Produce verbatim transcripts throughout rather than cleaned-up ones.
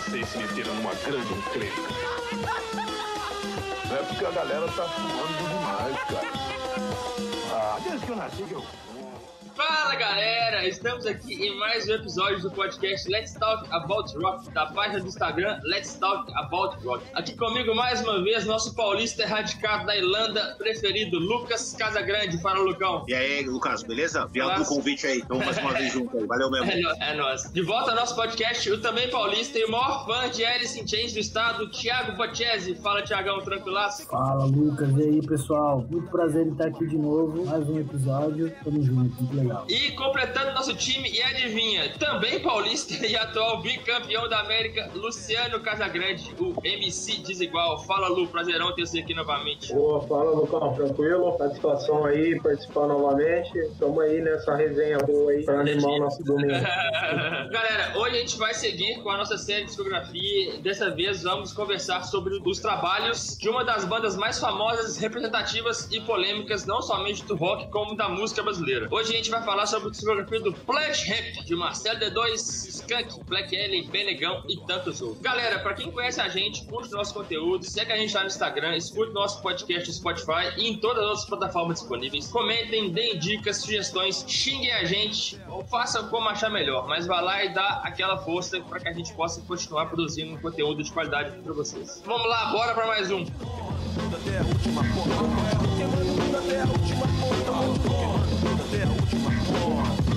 vocês se meteram numa grande encrenca. Não é porque a galera tá fumando demais, cara. Ah, desde que eu nasci que eu... Fala galera, estamos aqui em mais um episódio do podcast Let's Talk About Rock, da página do Instagram Let's Talk About Rock. Aqui comigo mais uma vez, nosso paulista erradicado da Irlanda preferido, Lucas Casagrande. Fala, Lucão. E aí, Lucas, beleza? Obrigado pelo convite aí. Então, mais uma vez junto aí. Valeu mesmo. É, é nóis. De volta ao nosso podcast, o também paulista e o maior fã de Alice in Chains do estado, Thiago Bocchese. Fala, Thiagão, tranquilaço? Fala, Lucas. E aí, pessoal? Muito prazer em estar aqui de novo. Mais um episódio. Tamo junto, muito legal. E completando nosso time, e adivinha, também paulista e atual bicampeão da América, Luciano Casagrande, o M C Desigual. Fala, Lu, prazerão ter você aqui novamente. Boa, fala, Lucão, tranquilo? Satisfação aí, participar novamente. Tamo aí nessa resenha boa aí pra animar o nosso domingo. Galera, hoje a gente vai seguir com a nossa série de discografia. Dessa vez vamos conversar sobre os trabalhos de uma das bandas mais famosas, representativas e polêmicas, não somente do rock, como da música brasileira. Hoje a gente vai falar sobre a discografia do Planet Hemp, de Marcelo D dois, Skunk, Black Alien, Benegão e tantos outros. Galera, pra quem conhece a gente, curte nosso conteúdo, segue a gente lá no Instagram, escute nosso podcast no Spotify e em todas as outras plataformas disponíveis. Comentem, deem dicas, sugestões, xinguem a gente ou façam como achar melhor, mas vá lá e dá aquela força pra que a gente possa continuar produzindo um conteúdo de qualidade pra vocês. Vamos lá, bora pra mais um. Até a última porta, até a última porta, até a última porta.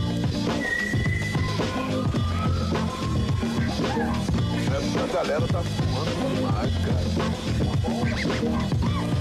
Não é porque a galera tá fumando demais, cara.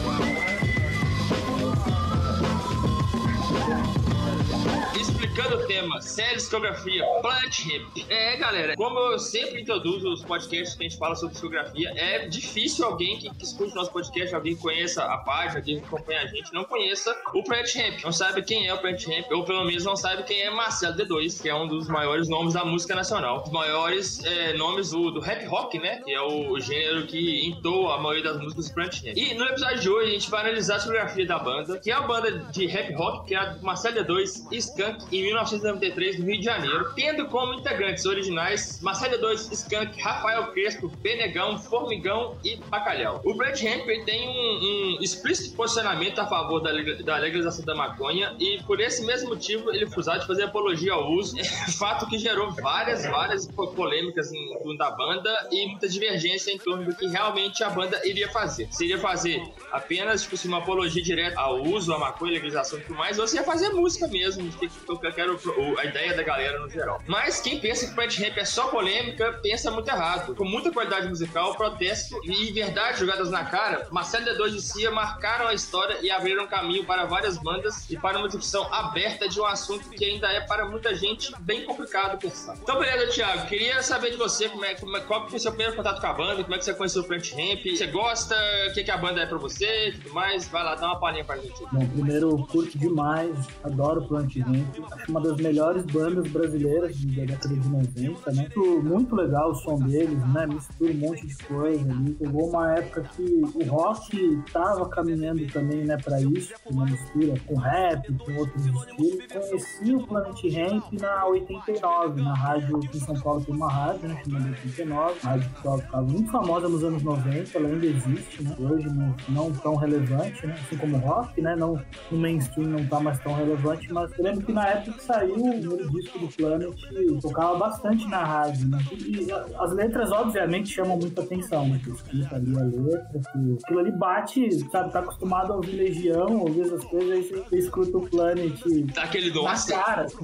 Explicando o tema, série discografia, Planet Hemp. É, galera, como eu sempre introduzo os podcasts que a gente fala sobre discografia, é difícil alguém que, que escute nosso podcast, alguém que conheça a página, alguém que acompanha a gente, não conheça o Planet Hemp, não sabe quem é o Planet Hemp, ou pelo menos não sabe quem é Marcelo D dois, que é um dos maiores nomes da música nacional, os maiores é, nomes do, do rap rock, né, que é o gênero que entoa a maioria das músicas do Planet Hemp. E no episódio de hoje a gente vai analisar a discografia da banda, que é a banda de rap rock, que é a Marcelo D dois e Skunk, em mil novecentos e noventa e três, no Rio de Janeiro, tendo como integrantes originais Marcelo D dois, Skunk, Rafael Crespo, Benegão, Formigão e Bacalhau. O Planet Hemp tem um, um explícito posicionamento a favor da, da legalização da maconha e por esse mesmo motivo ele foi usado de fazer apologia ao uso, fato que gerou várias, várias polêmicas em torno da banda e muita divergência em torno do que realmente a banda iria fazer. Se iria fazer apenas tipo, uma apologia direta ao uso, à maconha, legalização e tudo mais, ou se ia fazer música mesmo, que eu quero a ideia da galera no geral. Mas quem pensa que o Planet Hemp é só polêmica, pensa muito errado. Com muita qualidade musical, protesto e verdade jogadas na cara, Marcelo D dois e Cia marcaram a história e abriram caminho para várias bandas e para uma discussão aberta de um assunto que ainda é para muita gente bem complicado pensar. Então, beleza, Thiago, queria saber de você como é, como é, qual foi o seu primeiro contato com a banda, como é que você conheceu o Planet Hemp, você gosta, o que, que a banda é pra você e tudo mais, vai lá, dá uma palhinha pra gente. Bom, primeiro, curto demais, adoro o Planet Hemp, acho uma das melhores bandas brasileiras da década de noventa, né? Muito, muito legal o som deles, né? Mistura um monte de coisa ali. Pegou uma época que o rock tava caminhando também, né, pra isso, uma mistura com rap, com outros estilos. Conheci o Planet Hemp na oitenta e nove, na rádio aqui em São Paulo tem uma rádio, né, chamada oitenta e nove, a rádio que ficava muito famosa nos anos noventa, ela ainda existe, né? Hoje não, não tão relevante, né? Assim como o rock, né? Não, no mainstream não tá mais tão relevante, mas eu lembro que na época que saiu o primeiro disco do Planet, tocava bastante na rádio, né? E, e as letras, obviamente, chamam muita atenção, né? Você escuta ali a letra, que aquilo ali bate, sabe? Tá acostumado a ouvir Legião, ouvir essas coisas, aí você, você escuta o Planet tá aquele na cara. Assim.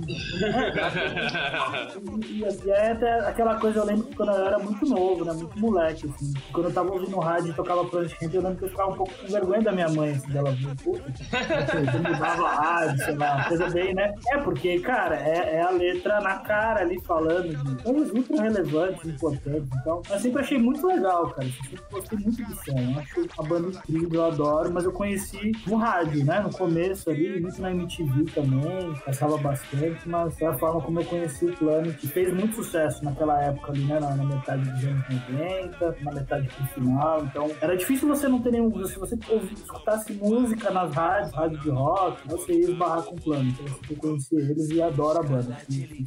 e, e, e é até aquela coisa, eu lembro que quando eu era muito novo, né? Muito moleque, assim. Quando eu tava ouvindo rádio e tocava Planet Hemp, eu lembro que eu ficava um pouco com vergonha da minha mãe, assim, dela vir, puta. Eu mudava a rádio, sei lá, coisa bem, né? É porque, cara, é, é a letra na cara ali falando de coisas muito relevantes, importantes. Então, eu sempre achei muito legal, cara. Eu sempre gostei muito do som. Eu acho uma banda incrível, eu adoro, mas eu conheci no rádio, né? No começo ali, muito na M T V também, passava bastante, mas foi a forma como eu conheci o Planet, que fez muito sucesso naquela época ali, né? Na, na metade dos anos noventa, na metade pro final. Então, era difícil você não ter nenhum. Se você ouvir, escutasse música nas rádios, rádio de rock, você ia esbarrar com o Planet. Então, eu conheci eles e adoro a banda.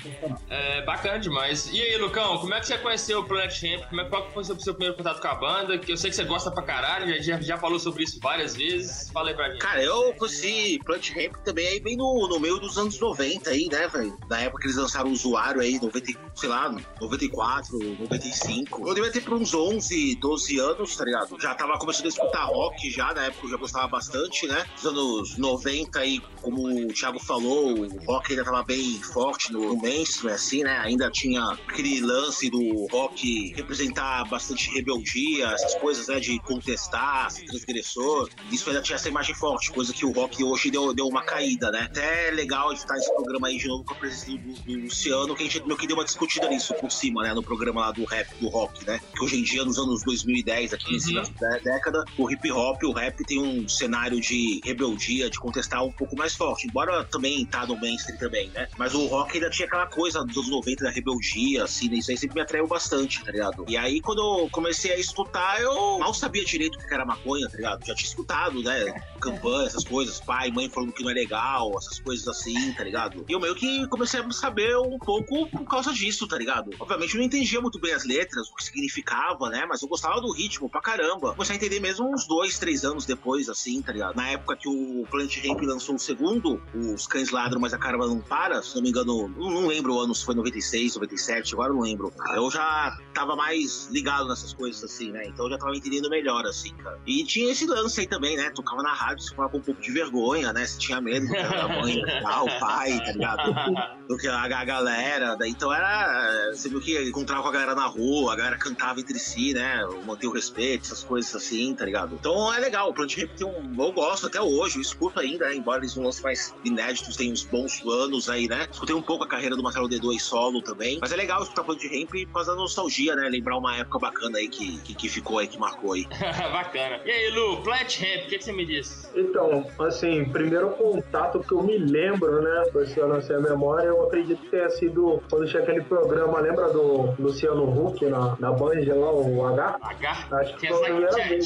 É bacana demais. E aí, Lucão, como é que você conheceu o Planet Hemp? Como é, qual foi o seu primeiro contato com a banda? Que eu sei que você gosta pra caralho, já, já falou sobre isso várias vezes. Fala aí pra gente. Cara, eu conheci Planet Hemp também aí bem no, no meio dos anos noventa aí, né, velho? Na época que eles lançaram o Usuário aí, noventa, sei lá, noventa e quatro, noventa e cinco. Eu devia ter por uns onze, doze anos, tá ligado? Já tava começando a escutar rock já, na época eu já gostava bastante, né? Nos anos noventa aí, como o Thiago falou, o rock ainda tava bem forte no, no mainstream, assim, né? Ainda tinha aquele lance do rock representar bastante rebeldia, essas coisas, né? De contestar, ser transgressor. Isso ainda tinha essa imagem forte, coisa que o rock hoje deu, deu uma caída, né? Até é legal de estar nesse programa aí de novo com a presença do, do Luciano, que a gente meio que deu uma discutida nisso por cima, né? No programa lá do rap, do rock, né? Que hoje em dia, nos anos dois mil e dez, aqui nesse uhum. década, o hip hop, o rap tem um cenário de rebeldia, de contestar um pouco mais forte, embora também tá no mainstream também, né? Mas o rock ainda tinha aquela coisa dos anos noventa da rebeldia, assim, né? Isso aí sempre me atraiu bastante, tá ligado? E aí, quando eu comecei a escutar, eu mal sabia direito o que era maconha, tá ligado? Já tinha escutado, né? Campanha, essas coisas, pai, mãe falando que não é legal, essas coisas assim, tá ligado? E eu meio que comecei a saber um pouco por causa disso, tá ligado? Obviamente eu não entendia muito bem as letras, o que significava, né? Mas eu gostava do ritmo pra caramba. Comecei a entender mesmo uns dois, três anos depois, assim, tá ligado? Na época que o Planet Hemp lançou o segundo, Os Cães Ladram, Mas a Caravana Não Para, se não me engano, não, não lembro o ano, se foi noventa e seis, noventa e sete, agora eu não lembro. Eu já tava mais ligado nessas coisas, assim, né? Então eu já tava entendendo melhor, assim, cara. E tinha esse lance aí também, né? Tocava na rádio, você ficava com um pouco de vergonha, né? Você tinha medo do que era a mãe, ah, o pai, tá ligado? Do que a, a galera. Daí, então era... Você viu que encontrava com a galera na rua, a galera cantava entre si, né? Manter o respeito, essas coisas assim, tá ligado? Então é legal, o Planet Hemp tem um... Eu gosto até hoje, eu escuto ainda, né? Embora eles não lancem mais inéditos, tem uns bons anos aí, né? Escutei um pouco a carreira do Marcelo D dois solo também, mas é legal escutar Planet Hemp por causa da nostalgia, né? Lembrar uma época bacana aí que, que, que ficou aí, que marcou aí. Bacana. E aí, Lu, Planet Hemp, o que, que você me diz? Então, assim, primeiro contato que eu me lembro, né? Se eu não sei a memória, eu acredito que tenha sido quando tinha aquele programa, lembra do Luciano Huck na, na Band lá, o H? H? Acho que foi a primeira vez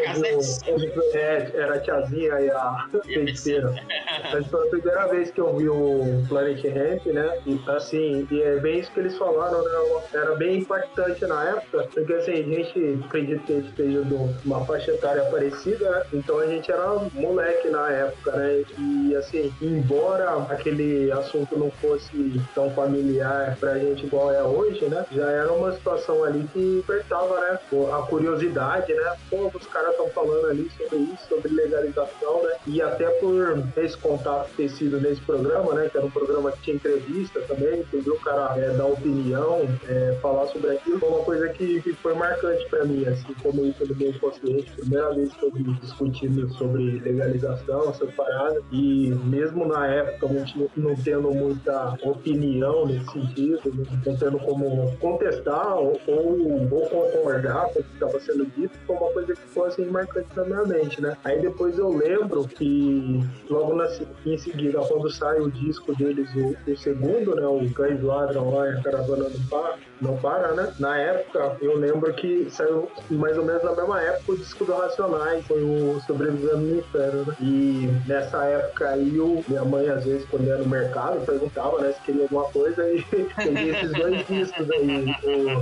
que eu vi. É, era a tiazinha e a feiticeira. Mas foi a primeira vez que eu vi o Planet Hemp, né? E assim, e é bem isso que eles falaram, né? Era bem impactante na época, porque assim, a gente acredita que a gente esteja de uma faixa etária parecida, né? Então a gente era moleque na época, né? E assim, embora aquele assunto não fosse tão familiar pra gente igual é hoje, né? Já era uma situação ali que despertava, né? A curiosidade, né? Pô, os caras estão falando ali sobre isso, sobre legalização, né? E até por esse contato ter sido nesse programa, né? Que era um programa que tinha entrevista também, entendeu? O cara é, dar opinião, é, falar sobre aquilo, foi uma coisa que, que foi marcante pra mim, assim, como isso do meu inconsciente. Primeira vez que eu vi discutindo sobre legalização, essas paradas, e mesmo na época, a gente não tendo muita opinião nesse sentido, não tendo como contestar ou, ou, ou concordar com o que estava sendo dito, foi uma coisa que ficou assim marcante na minha mente, né? Aí depois eu lembro que logo na, em seguida, quando sai o disco deles, o, o segundo, né? O Cães Ladram lá e a Caravana Não Para, não para, né? Na época, eu lembro que saiu mais ou menos na mesma época o disco do Racionais, foi o Sobrevivendo no Inferno, né? E nessa época aí, o, minha mãe, às vezes, quando ia no mercado, perguntava, né, se queria alguma coisa, e peguei esses dois discos aí,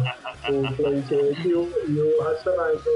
o, o Planet Hemp e o, e o Racionais, né?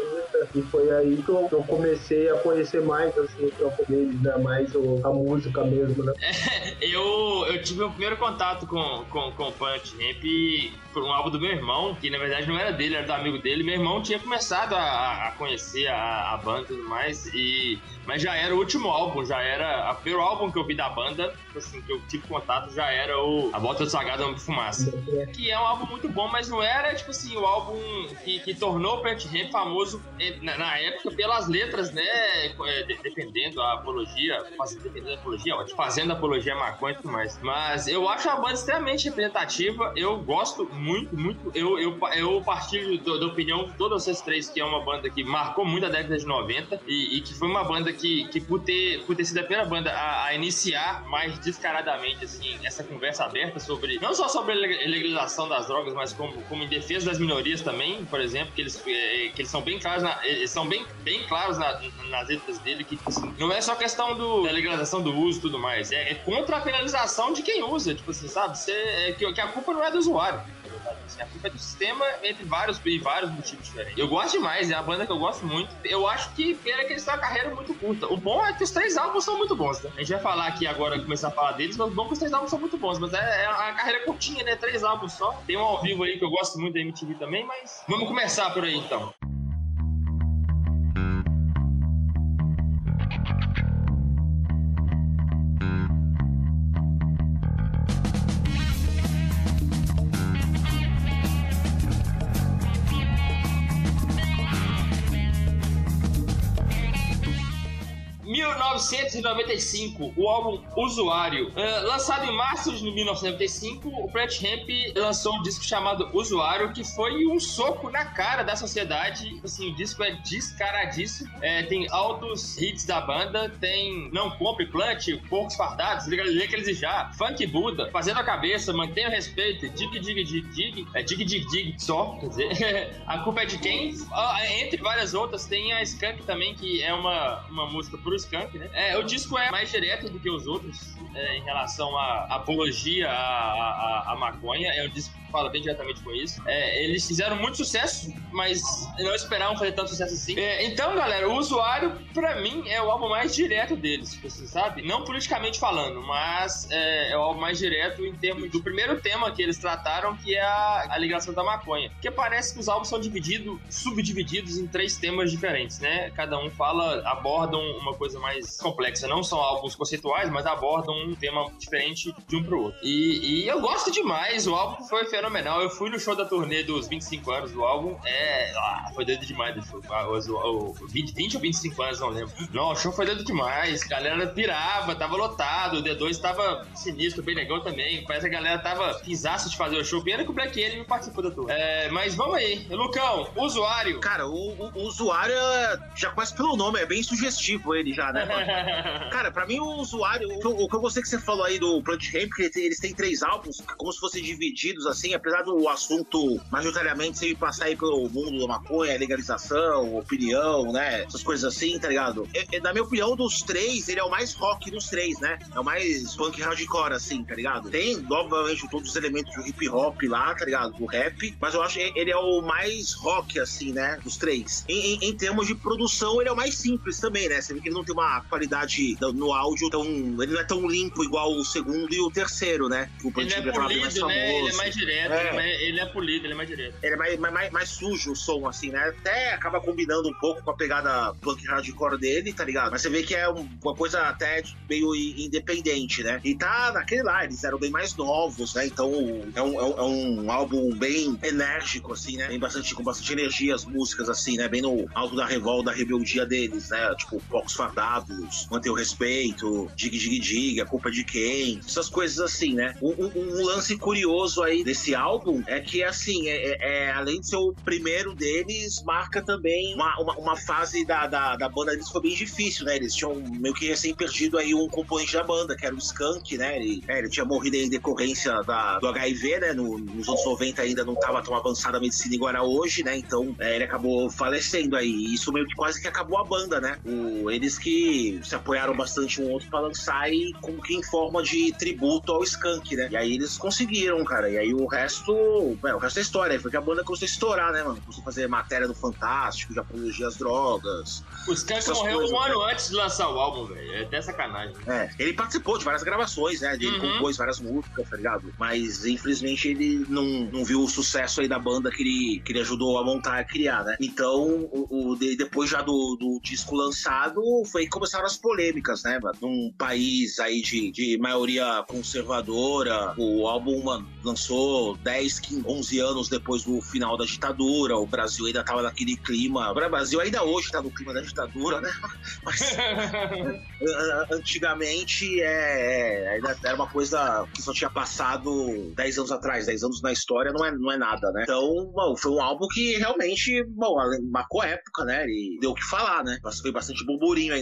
E foi aí que eu, que eu comecei a conhecer mais, assim, o trampo deles, né? Mais o, a música mesmo, né? É, eu, eu tive o primeiro contato com, com, com o Planet Hemp por um álbum do meu irmão, que na verdade não era dele, era do amigo dele. Meu irmão tinha começado a, a conhecer a, a banda e tudo mais, e, mas já era o último álbum, já era o primeiro álbum que eu vi da banda, assim, que eu tive contato, já era o A Volta do Sagrado Homem de Fumaça, que é um álbum muito bom, mas não era, tipo assim, o álbum que, que tornou o Planet Hemp famoso na, na época pelas letras, né, defendendo a apologia, fazendo, defendendo a apologia, ó, fazendo apologia a maconha e tudo mais. Mas eu acho a banda extremamente representativa, eu gosto muito, muito, eu, eu, eu partilho da opinião de todas vocês três, que é uma banda que marcou muito a década de noventa e, e que foi uma banda que, que por, ter, por ter sido a primeira banda a, a iniciar mais descaradamente, assim, essa conversa aberta sobre, não só sobre a legalização das drogas, mas como, como em defesa das minorias também, por exemplo, que eles, que eles são bem claros, na, eles são bem, bem claros na, nas letras dele, que assim, não é só questão do, da legalização do uso e tudo mais, é, é contra contra a penalização de quem usa, tipo assim, sabe? Cê, é, que, que a culpa não é do usuário. A culpa é do sistema, entre vários e vários motivos diferentes. Eu gosto demais, é a banda que eu gosto muito. Eu acho que pena que eles têm uma carreira muito curta. O bom é que os três álbuns são muito bons, né? A gente vai falar aqui agora, começar a falar deles, mas o bom é que os três álbuns são muito bons. Mas é, é uma carreira curtinha, né? Três álbuns só. Tem um ao vivo aí que eu gosto muito da M T V também, mas vamos começar por aí então. mil novecentos e noventa e cinco, o álbum Usuário. Uh, lançado em março de mil novecentos e noventa e cinco, o Planet Hemp lançou um disco chamado Usuário, que foi um soco na cara da sociedade. Assim, o disco é descaradíssimo. É, tem altos hits da banda, tem Não Compre, Plant, Porcos Fardados, Lê que eles já, Funk Buda, Fazendo a Cabeça, Mantenha o Respeito, Dig Dig Dig Dig, é Dig Dig Dig só, quer dizer, A Culpa é de Quem? Uh, entre várias outras, tem a Skunk também, que é uma, uma música pro Skunk, né? É, o disco é mais direto do que os outros é, em relação à apologia à, à, à maconha. É um disco que fala bem diretamente com isso. É, eles fizeram muito sucesso, mas não esperavam fazer tanto sucesso assim. É, então, galera, o Usuário, pra mim, é o álbum mais direto deles, você sabe? Não politicamente falando, mas é, é o álbum mais direto em termos do primeiro tema que eles trataram, que é a, a ligação da maconha. Porque parece que os álbuns são divididos, subdivididos em três temas diferentes, né? Cada um fala, abordam uma coisa mais complexa. Não são álbuns conceituais, mas abordam um tema diferente de um pro outro. E, e eu gosto demais, o álbum foi fenomenal. Eu fui no show da turnê dos vinte e cinco anos do álbum. É, ah, foi doido demais o show. Ah, o, o, vinte, vinte ou vinte e cinco anos, não lembro. Não, o show foi doido demais. A galera pirava, tava lotado. O D dois tava sinistro, bem legal também. Parece que a galera tava pisaço de fazer o show. Pena que o Black Alien não participou da turnê. É, mas vamos aí. Lucão, Usuário. Cara, o, o, o Usuário já conhece pelo nome, é bem sugestivo ele já, né? Cara, pra mim o Usuário, o que, eu, o que eu gostei que você falou aí do Planet Hemp, que eles têm três álbuns, como se fossem divididos assim, apesar do assunto majoritariamente sempre passar aí pelo mundo da maconha, legalização, opinião, né? Essas coisas assim, tá ligado? É, é, na minha opinião, dos três, ele é o mais rock dos três, né? É o mais punk hardcore, assim, tá ligado? Tem, obviamente, todos os elementos do hip hop lá, tá ligado? Do rap, mas eu acho que ele é o mais rock, assim, né? Dos três. Em, em, em termos de produção, ele é o mais simples também, né? Você vê que ele não tem uma qualidade no áudio tão... Ele não é tão limpo igual o segundo e o terceiro, né? O ele é polido, né? Ele é mais direto. É. Ele, é mais, ele é polido, ele é mais direto. Ele é mais, mais, mais sujo o som, assim, né? Até acaba combinando um pouco com a pegada punk hardcore dele, tá ligado? Mas você vê que é um, uma coisa até meio independente, né? E tá naquele lá, eles eram bem mais novos, né? Então é um, é um, é um álbum bem enérgico, assim, né? Tem bastante, com bastante energia as músicas, assim, né? Bem no alto da revolta, da rebeldia deles, né? Tipo, Porcos Fardados, Manter o Respeito, Dig Dig Dig, A Culpa de Quem? Essas coisas assim, né? Um, um, um lance curioso aí desse álbum é que, assim, é, é, além de ser o primeiro deles, marca também uma, uma, uma fase da, da, da banda deles que foi bem difícil, né? Eles tinham meio que recém perdido aí um componente da banda, que era o Skunk, né? Ele, é, ele tinha morrido em decorrência da, do H I V, né? No, nos anos noventa ainda não estava tão avançada a medicina igual era hoje, né? Então, é, ele acabou falecendo aí. E isso meio que quase que acabou a banda, né? O, eles que se apoiaram bastante um outro pra lançar e como que em forma de tributo ao Skunk, né? E aí eles conseguiram, cara. E aí o resto, bem, o resto é história. Foi que a banda começou a estourar, né, mano? Começou a fazer matéria do Fantástico, já apologia as drogas. O Skunk morreu coisas, um ano né? antes de lançar o álbum, velho. É até sacanagem. É, ele participou de várias gravações, né? Ele uhum. compôs várias músicas, tá ligado? Mas infelizmente ele não, não viu o sucesso aí da banda que ele, que ele ajudou a montar e criar, né? Então, o, o, depois já do, do disco lançado, foi que começaram as polêmicas, né, mano? Num país aí de, de maioria conservadora, o álbum, mano, lançou dez, quinze, onze anos depois do final da ditadura, o Brasil ainda tava naquele clima, o Brasil ainda hoje tá no clima da ditadura, né? Mas antigamente é, é, ainda era uma coisa que só tinha passado dez anos atrás, dez anos na história não é, não é nada, né? Então, bom, foi um álbum que realmente, bom, marcou a época, né? E deu o que falar, né? Foi bastante burburinho aí na época.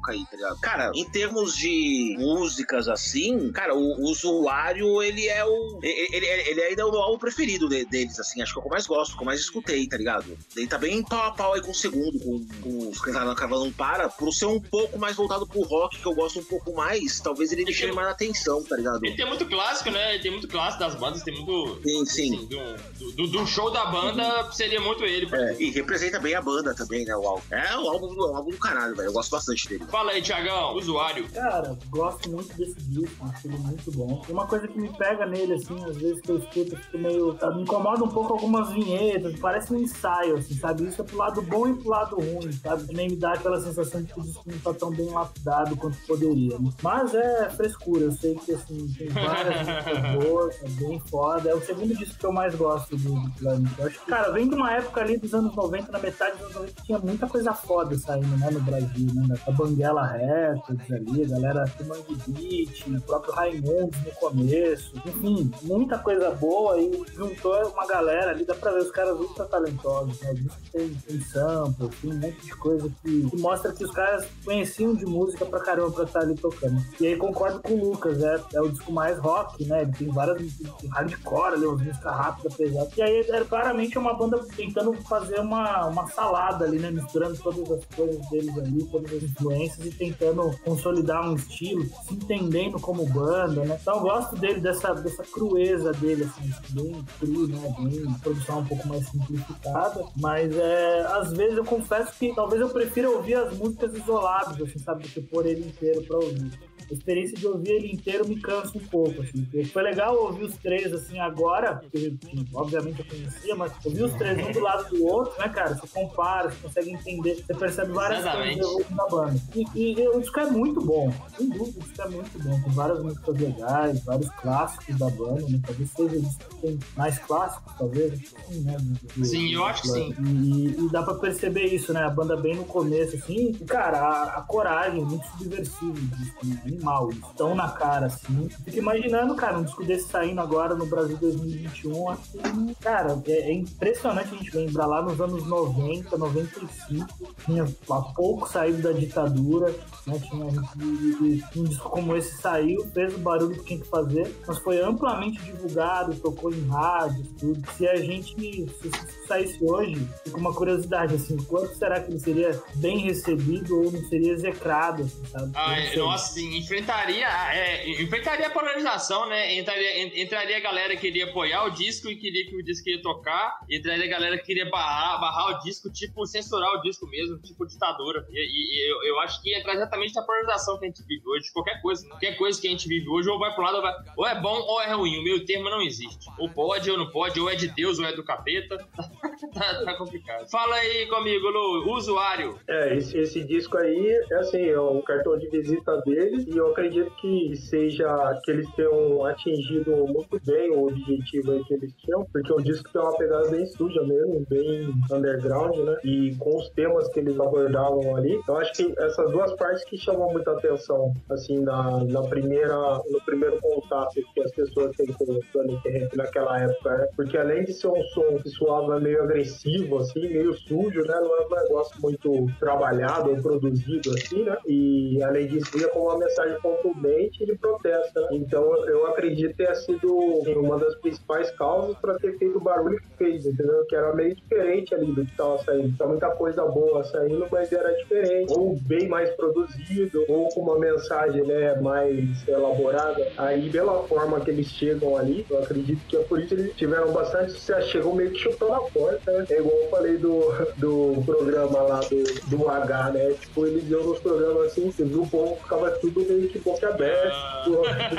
época aí, tá ligado? Cara, em termos de músicas assim, cara, o, o Usuário, ele é o... Ele, ele, ele ainda é o álbum preferido de, deles, assim. Acho que é o que eu mais gosto, o que eu mais escutei, tá ligado? Ele tá bem pau a pau aí com o segundo, com, com os Cantados na Cavalo Não Para, por ser um pouco mais voltado pro rock, que eu gosto um pouco mais, talvez ele me chame mais atenção, tá ligado? Ele tem muito clássico, né? Ele tem muito clássico das bandas, tem muito... Sim, sim. Assim, do, do, do show da banda, seria muito ele. É, e representa bem a banda também, né, o álbum. É o álbum, o álbum do caralho, velho. Eu gosto bastante dele. Fala aí, Thiagão, Usuário. Cara, gosto muito desse disco, acho ele muito bom. E uma coisa que me pega nele, assim, às vezes que eu escuto, eu fico meio... Tá, me incomoda um pouco algumas vinhetas, parece um ensaio, assim, sabe? Isso é pro lado bom e pro lado ruim, sabe? Nem me dá aquela sensação de que o disco não tá tão bem lapidado quanto poderia, né? Mas é frescura, eu sei que, assim, tem várias músicas boas, é bem foda. É o segundo disco que eu mais gosto do Planet. Eu acho que, cara, vem de uma época ali dos anos noventa, na metade dos anos noventa, tinha muita coisa foda saindo, né, no Brasil, né? A Banguela Records ali, a galera do Mangue Beat, o próprio Raimundos no começo, enfim, muita coisa boa e juntou uma galera ali, dá pra ver os caras ultra talentosos, né? O disco tem, tem sample, tem um monte de coisa que, que mostra que os caras conheciam de música pra caramba pra estar ali tocando. E aí concordo com o Lucas, é, é o disco mais rock, né? Ele tem várias músicas hardcore ali, umas músicas rápidas, pesadas. E aí é claramente uma banda tentando fazer uma, uma salada ali, né? Misturando todas as coisas deles ali, todas as influências e tentando consolidar um estilo, se entendendo como banda, né? Então eu gosto dele, dessa, dessa crueza dele, assim, bem cru, né? Bem produção um pouco mais simplificada, mas é, às vezes eu confesso que talvez eu prefira ouvir as músicas isoladas, assim, sabe, do que pôr ele inteiro pra ouvir. A experiência de ouvir ele inteiro me cansa um pouco, assim. Foi legal ouvir os três, assim, agora, porque, obviamente, eu conhecia, mas ouvir os três um do lado do outro, né, cara? Você compara, você consegue entender, você percebe várias Exatamente. coisas da banda. E, e o disco é muito bom, sem dúvida, o disco é muito bom. Tem várias músicas legais, vários clássicos da banda, né? Talvez seja o disco que tem mais clássicos, talvez. Sim, né? Do, Sim, eu acho que sim. E, e dá pra perceber isso, né? A banda bem no começo, assim. E, cara, a, a coragem, muito subversiva do disco, né? Animal, eles estão na cara, assim. Fico imaginando, cara, um disco desse saindo agora no Brasil dois mil e vinte e um, assim, cara, é, é impressionante a gente lembrar lá nos anos noventa, noventa e cinco, tinha há pouco saído da ditadura, né, tinha e, e, um disco como esse saiu, fez o barulho que tinha que fazer, mas foi amplamente divulgado, tocou em rádio, tudo. Se a gente, se isso saísse hoje, fica uma curiosidade, assim, quanto será que ele seria bem recebido ou não seria execrado, assim, sabe? Ai, nossa, assim, enfrentaria, é, enfrentaria a polarização, né? Entraria, entraria a galera que queria apoiar o disco e queria que o disco ia tocar, entraria a galera que queria barrar, barrar o disco, tipo, censurar o disco mesmo, tipo ditadura. E, e eu, eu acho que ia entrar exatamente na polarização que a gente vive hoje, qualquer coisa, qualquer coisa que a gente vive hoje, ou vai pro lado, ou, vai, ou é bom ou é ruim, o meio termo não existe. Ou pode ou não pode, ou é de Deus ou é do capeta. tá, tá complicado. Fala aí comigo, Lu, usuário. É, esse, esse disco aí, é assim, é um cartão de visita deles, e eu acredito que seja que eles tenham atingido muito bem o objetivo aí que eles tinham, porque o disco tem uma pegada bem suja mesmo, bem underground, né? E com os temas que eles abordavam ali, eu acho que essas duas partes que chamam muita atenção, assim, na, na primeira, no primeiro contato que as pessoas têm com o Planet Hemp naquela época, né? Porque além de ser um som que soava meio agressivo, assim, meio sujo, né? Não é um negócio muito trabalhado ou produzido, assim, né? E além disso, ia com uma mensagem contundente de protesto, né? Então eu acredito ter sido assim, uma das principais causas para ter feito o barulho que fez, entendeu? Que era meio diferente ali do que estava saindo. Tinha muita coisa boa saindo, mas era diferente, ou bem mais produzido, ou com uma mensagem, né, mais elaborada. Aí pela forma que eles chegam ali, eu acredito que é por isso que eles tiveram bastante sucesso, chegou meio que chutando a porta, né? É igual eu falei do, do programa lá do, do H, né? Tipo, eles iam nos programas assim, o povo ficava tudo meio que boca aberta, tipo,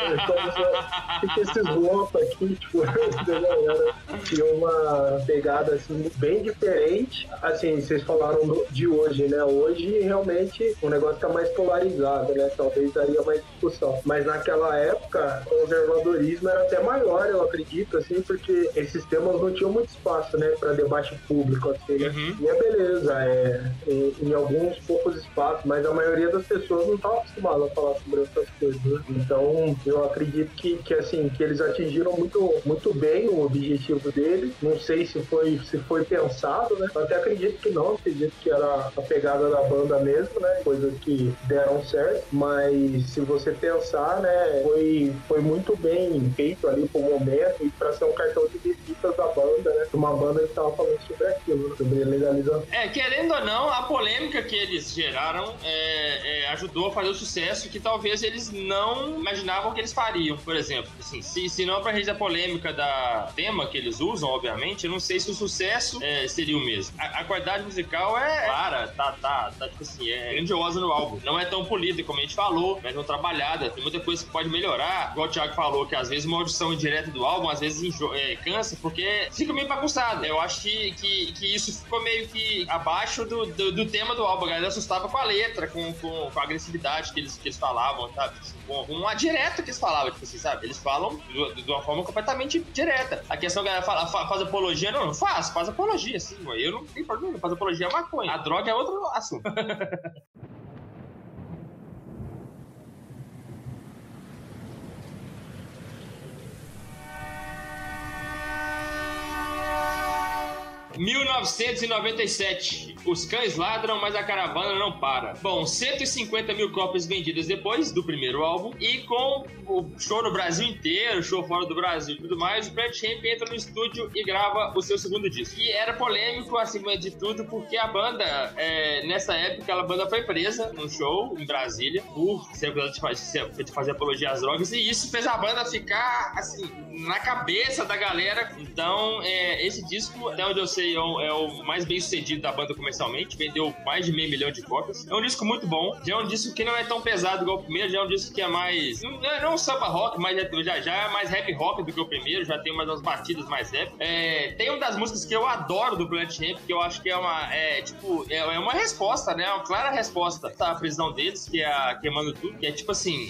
o que esses loucos aqui, tipo, tinha uma pegada assim bem diferente. Assim, vocês falaram do, de hoje, né? Hoje realmente o negócio tá mais polarizado, né? Talvez daria mais discussão. Mas naquela época, o conservadorismo era até maior, eu acredito, assim, porque esses temas não tinham muito espaço, né? Pra debate público, assim, né? Uhum. E é beleza, é, em, em alguns poucos espaços, mas a maioria das pessoas não tá acostumada a falar sobre essas coisas, né? Então, eu acredito que, que, assim, que eles atingiram muito, muito bem o objetivo deles. Não sei se foi, se foi pensado, né? Eu até acredito que não, acredito que era a pegada da banda mesmo, né? Coisas que deram certo, mas se você pensar, né, foi, foi muito bem feito ali pro momento e pra ser um cartão de visitas da banda, né? Uma banda que tava falando sobre aquilo, né? Sobre legalização. É, querendo ou não, a polêmica que eles geraram é, é, ajudou a fazer o sucesso que talvez eles não imaginavam que eles fariam. Por exemplo, assim, se, se não pra gente a polêmica da tema que eles usam, obviamente, eu não sei se o sucesso é, seria o mesmo. A, a qualidade musical é clara, tá, tá, tá, tipo assim, é grandiosa no álbum. Não é tão polida, como a gente falou, mas não trabalhada. Tem muita coisa que pode melhorar. Igual o Thiago falou, que às vezes uma audição indireta do álbum, às vezes enjo- é, cansa, porque fica meio bagunçado. Eu acho que, que, que isso ficou meio que abaixo do, do, do tema do álbum. A galera assustava com a letra, com, com, com a agressividade que eles, que eles falavam, sabe? Com, com a direta que eles falavam, tipo assim, sabe? Eles falam de, de uma forma completamente direta. A questão que a galera fala, faz apologia, não, não faz, faz apologia, sim, eu não tenho problema, faz apologia a maconha. A droga é outro assunto. mil novecentos e noventa e sete. Os cães ladram, mas a caravana não para. Bom, cento e cinquenta mil cópias vendidas depois do primeiro álbum e com o show no Brasil inteiro, show fora do Brasil e tudo mais, o Planet Hemp entra no estúdio e grava o seu segundo disco. E era polêmico, acima de tudo, porque a banda, é, nessa época, a banda foi presa num show em Brasília por ser acusada de fazer, de fazer apologia às drogas, e isso fez a banda ficar, assim, na cabeça da galera. Então, é, esse disco, até onde eu sei, é o, é o mais bem sucedido da banda comercialmente, vendeu mais de meio milhão de cópias. É um disco muito bom, já é um disco que não é tão pesado igual o primeiro, já é um disco que é mais, não é não samba rock, mas já, já é mais rap rock do que o primeiro, já tem mais umas batidas mais rap. É, tem uma das músicas que eu adoro do Planet Hemp, que eu acho que é uma, é, tipo, é, é uma resposta, né, uma clara resposta à prisão deles, que é a Queimando Tudo, que é tipo assim,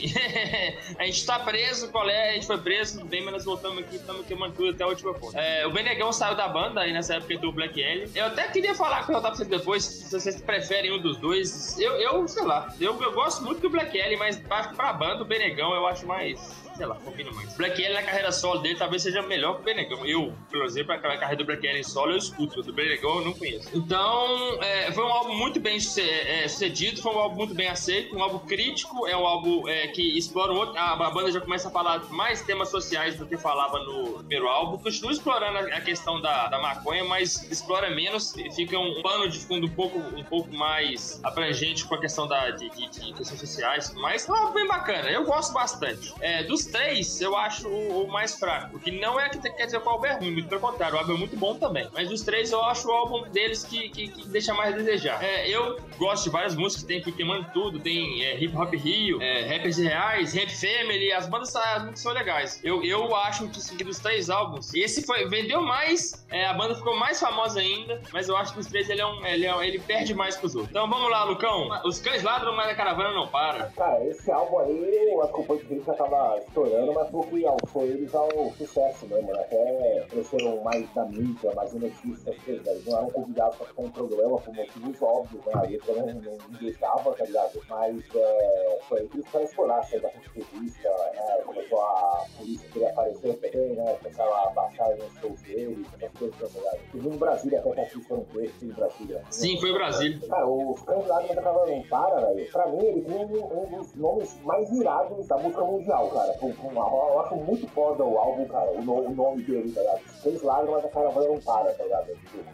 a gente tá preso, qual é? A gente foi preso, tudo bem, mas nós voltamos aqui, estamos queimando tudo até a última ponta. É, o Benegão saiu da banda aí nessa época do Black Alien. Eu até queria falar com o pra vocês depois, se vocês preferem um dos dois. Eu, eu sei lá, eu, eu gosto muito do Black Alien, mas acho que pra banda, o Benegão eu acho mais, sei lá, combina mais. Black Alien na carreira solo dele talvez seja melhor que o Benegão. Eu, pelo exemplo, a carreira do Black Alien solo eu escuto, do Benegão eu não conheço. Então, é, foi um álbum muito bem é, sucedido, foi um álbum muito bem aceito, um álbum crítico, é um álbum é, que explora um outro, a, a banda já começa a falar mais temas sociais do que falava no primeiro álbum, continua explorando a, a questão da, da maconha, mas explora menos, fica um pano de fundo um pouco, um pouco mais abrangente com a questão da, de, de, de questões sociais, mas é um álbum bem bacana, eu gosto bastante. É, dos três, eu acho o, o mais fraco, que não é que quer dizer que o álbum é ruim, muito pelo contrário, o álbum é muito bom também, mas dos três eu acho o álbum deles que, que, que deixa mais a desejar. É, eu gosto de várias músicas, tem Queimando Tudo, tem é, Hip Hop Rio, é, Rappers Reais, Rap Family, as bandas as são legais. Eu, eu acho que, assim, que dos três álbuns, esse foi, vendeu mais, é, a banda ficou mais famosa ainda, mas eu acho que dos três ele, é um, ele, é, ele perde mais que os outros. Então vamos lá, Lucão, os cães ladram, mas a caravana não para. Cara, esse álbum aí, eu acho que o Punk Hemp já tava estourando, mas foi, foi eles ao sucesso, né, mano? Até cresceram mais na mídia, mais em notícias, eles não eram convidados pra ficar um programa por motivos óbvios, né? A letra não, não, não deixava, tá ligado? Mas é, foi aí que eles foram explorar, sair da revista, né? Começou a polícia querer aparecer também, né? Começaram a baixar nos shows deles, essas coisas, tá ligado? Teve no Brasília, até que a gente foi um texto em Brasília. Sim, foi o Brasília. Cara, os Cães Ladram da Caravana não para, velho. Pra mim, ele tem um, um dos nomes mais irados da música mundial, cara. Com, com uma, eu acho muito foda o álbum, cara, o, no, o nome dele, tá ligado? Cães Ladram, mas a caravana não para, tá ligado?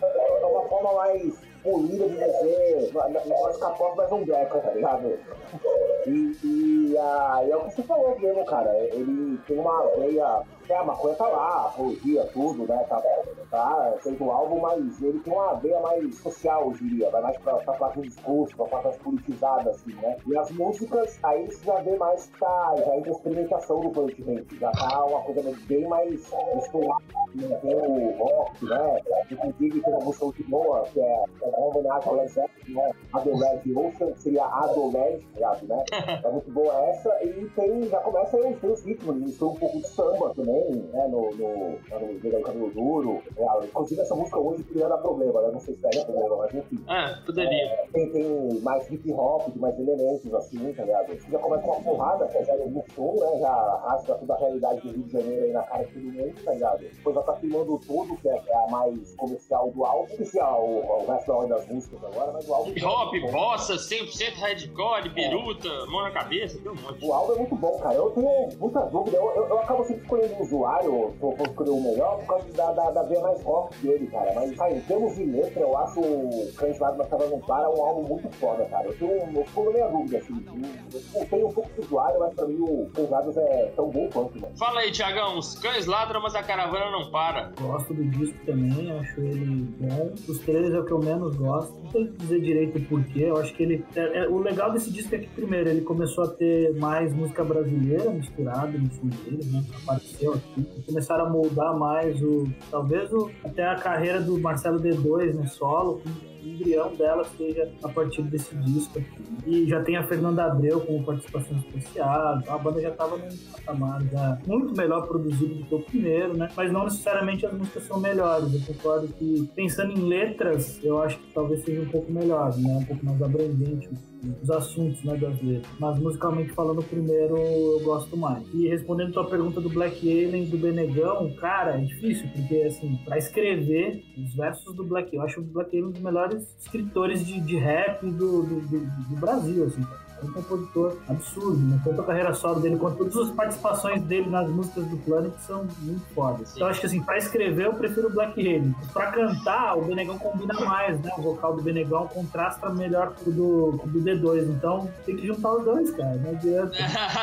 É uma forma mais polida de dizer, não é capota, mas não breca, tá ligado? E, e, ah, e é o que você falou mesmo, cara. Ele tem uma veia. É, a maconha tá lá, a apologia, tudo, né? Tá, tá fez o álbum, mas ele tem uma veia mais social, eu diria. Vai mais pra, pra parte do discurso, pra parte mais politizada, assim, né? E as músicas, aí você já vê mais que tá. Já entra a experimentação do Planet Hemp. Já tá uma coisa bem mais misturada. Tem o rock, né? Inclusive tem uma música muito boa, que é uma homenagem ao Led Zeppelin, né? Adolescent Ocean, que seria Adolescent, né? É muito boa essa. E tem, já começa aí os ritmos, mistura um pouco de samba também. também, né, no, no, no Liga do Cabelo Duro. É, inclusive essa música hoje poderia dar problema, né? Não sei se daria problema, mas enfim. Ah, poderia. É, tem, tem mais hip hop, mais elementos assim, tá ligado? Já começa uma porrada, que já é no show, né? Já rasga toda a realidade do Rio de Janeiro aí na cara de todo mundo, tá ligado? Depois já tá filmando tudo, que é, é a mais comercial do álbum. Não sei o, o resto da ordem das músicas agora, mas o álbum. Hip hop, é bossa, cem por cento hardcore, biruta, é. mão na cabeça, tem um monte. O álbum é muito bom, cara. Eu tenho muitas dúvidas. Eu, eu, eu acabo sempre escolhendo um usuário, se eu for escolher o melhor, por causa da, da, da veia mais rock dele, cara. Mas, cara, em termos de letra, eu acho o Cães Lágrimas Cavas Não Para um álbum muito foda, cara. Eu tenho, eu fico na minha dúvida, assim. Eu tenho um pouco de usuário, mas pra mim o Cães Lágrimas é tão bom quanto, mano. Fala aí, Thiagão. Os cães ladram, mas a caravana não para. Gosto do disco também, acho ele bom. Os três é o que eu menos gosto. Não sei dizer direito o porquê. Eu acho que ele... É, é, o legal desse disco é que, primeiro, ele começou a ter mais música brasileira misturada no som dele, né? Apareceu aqui. Começaram a moldar mais o... Talvez o, até a carreira do Marcelo D dois, né? Solo. O embrião dela seja a partir desse disco aqui. E já tem a Fernanda Abreu como participação especial. A banda já estava num patamar já muito melhor produzido do que o primeiro, né? Mas não necessariamente as músicas são melhores. Eu concordo que, pensando em letras, eu acho que talvez seja um pouco melhor, né? Um pouco mais abrangente os assuntos, né, das letras. Mas musicalmente falando, o primeiro eu gosto mais. E respondendo a tua pergunta do Black Alien, do Benegão, cara, é difícil, porque assim, pra escrever os versos do Black Alien, eu acho o Black Alien um dos melhores escritores de, de rap do, do, do, do Brasil, assim, cara. É um compositor absurdo, né? Tanto a carreira solo dele quanto todas as participações dele nas músicas do Planet são muito fodas. Sim. Então acho que assim, pra escrever eu prefiro o Black Alien. Pra cantar, o Benegão combina mais, né? O vocal do Benegão contrasta melhor com o do, com o do D dois. Então tem que juntar os dois, cara. Não adianta.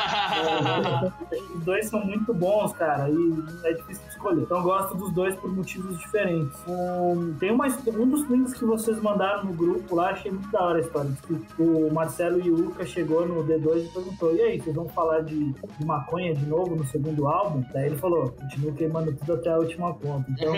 Os dois são muito bons, cara, e é difícil de escolher. Então eu gosto dos dois por motivos diferentes. Um, tem uma, um dos links que vocês mandaram no grupo lá, achei muito da hora a história. Que o Marcelo Yuca chegou no D dois e perguntou: e aí, vocês vão falar de, de maconha de novo no segundo álbum? Daí ele falou: continua queimando tudo até a última ponta. Então,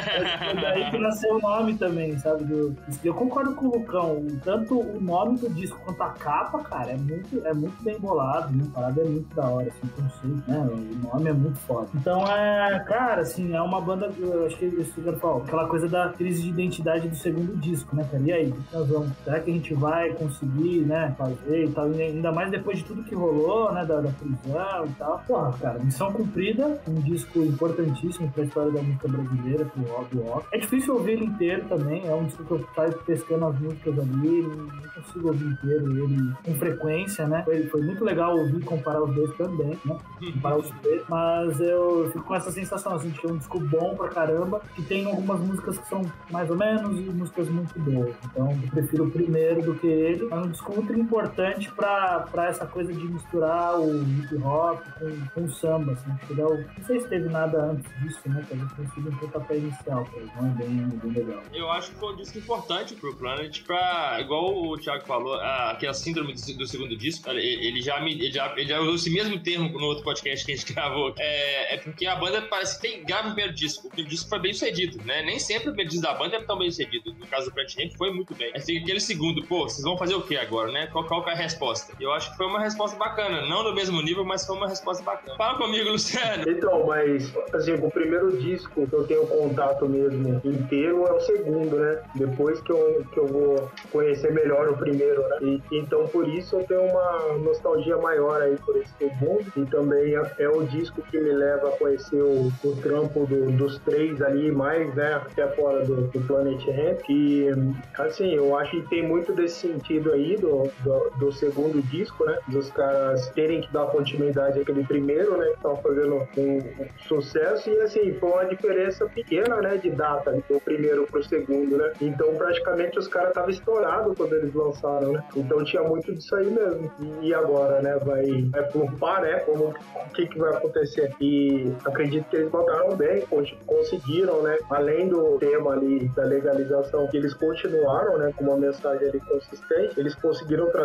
é daí que nasceu o nome também, sabe? Do, eu concordo com o Lucão, tanto o nome do disco quanto a capa, cara, é muito, é muito bem bolado, né? A parada é muito da hora, assim, conceito, né? O nome é muito foda. Então, é, cara, assim, é uma banda, eu acho que eles fizeram, pô, aquela coisa da crise de identidade do segundo disco, né, cara? E aí, o que nós vamos? Será que a gente vai conseguir, né, fazer e tal? Ainda mais depois de tudo que rolou, né, da, da prisão e tal. Porra, cara, missão cumprida, um disco importantíssimo pra história da música brasileira, pro rock, do rock. É difícil ouvir ele inteiro também, é um disco que eu saio pescando as músicas ali, não consigo ouvir inteiro ele com frequência, né? Foi, foi muito legal ouvir comparar os dois também, né? Comparar os dois, mas eu fico com essa sensação, assim, de que é um disco bom pra caramba, que tem algumas músicas que são mais ou menos e músicas muito boas. Então, eu prefiro o primeiro do que ele, mas um disco muito importante pra, pra essa coisa de misturar o hip hop com, com o samba, assim. Não sei se teve nada antes disso, né? Talvez tenha sido um pontapé inicial, então é bem, bem legal. Eu acho que foi um disco importante pro Planet pra, igual o Thiago falou, a, aquela síndrome do, do segundo disco, ele, ele, já me, ele, já, ele já usou esse mesmo termo no outro podcast que a gente gravou. É, é porque a banda parece que tem grava o primeiro disco. O primeiro disco foi bem sucedido, né? Nem sempre o primeiro disco da banda é tão bem sucedido. No caso do Planet Hemp foi muito bem. Aí fica aquele segundo, pô, vocês vão fazer o que agora, né? Qual, qual que é a resposta? Eu acho que foi uma resposta bacana. Não do mesmo nível, mas foi uma resposta bacana. Fala comigo, Luciano. Então, mas, assim, o primeiro disco que eu tenho contato mesmo inteiro é o segundo, né? Depois que eu, que eu vou conhecer melhor o primeiro, né? E, então, por isso, eu tenho uma nostalgia maior aí por esse segundo. E também é, é o disco que me leva a conhecer o, o trampo do, dos três ali, mais, né? Até fora do, do Planet Hemp. E, assim, eu acho que tem muito desse sentido aí do, do, do segundo disco, né? Dos caras terem que dar continuidade àquele primeiro, né? Que estavam fazendo um, um sucesso. E, assim, foi uma diferença pequena, né? De data, do primeiro pro segundo, né? Então, praticamente, os caras estavam estourados quando eles lançaram, né? Então, tinha muito disso aí mesmo. E agora, né? Vai, vai flopar, né? Como, o que que vai acontecer? E acredito que eles voltaram bem, conseguiram, né? Além do tema ali da legalização, que eles continuaram, né? Com uma mensagem ali consistente, eles conseguiram trazer outras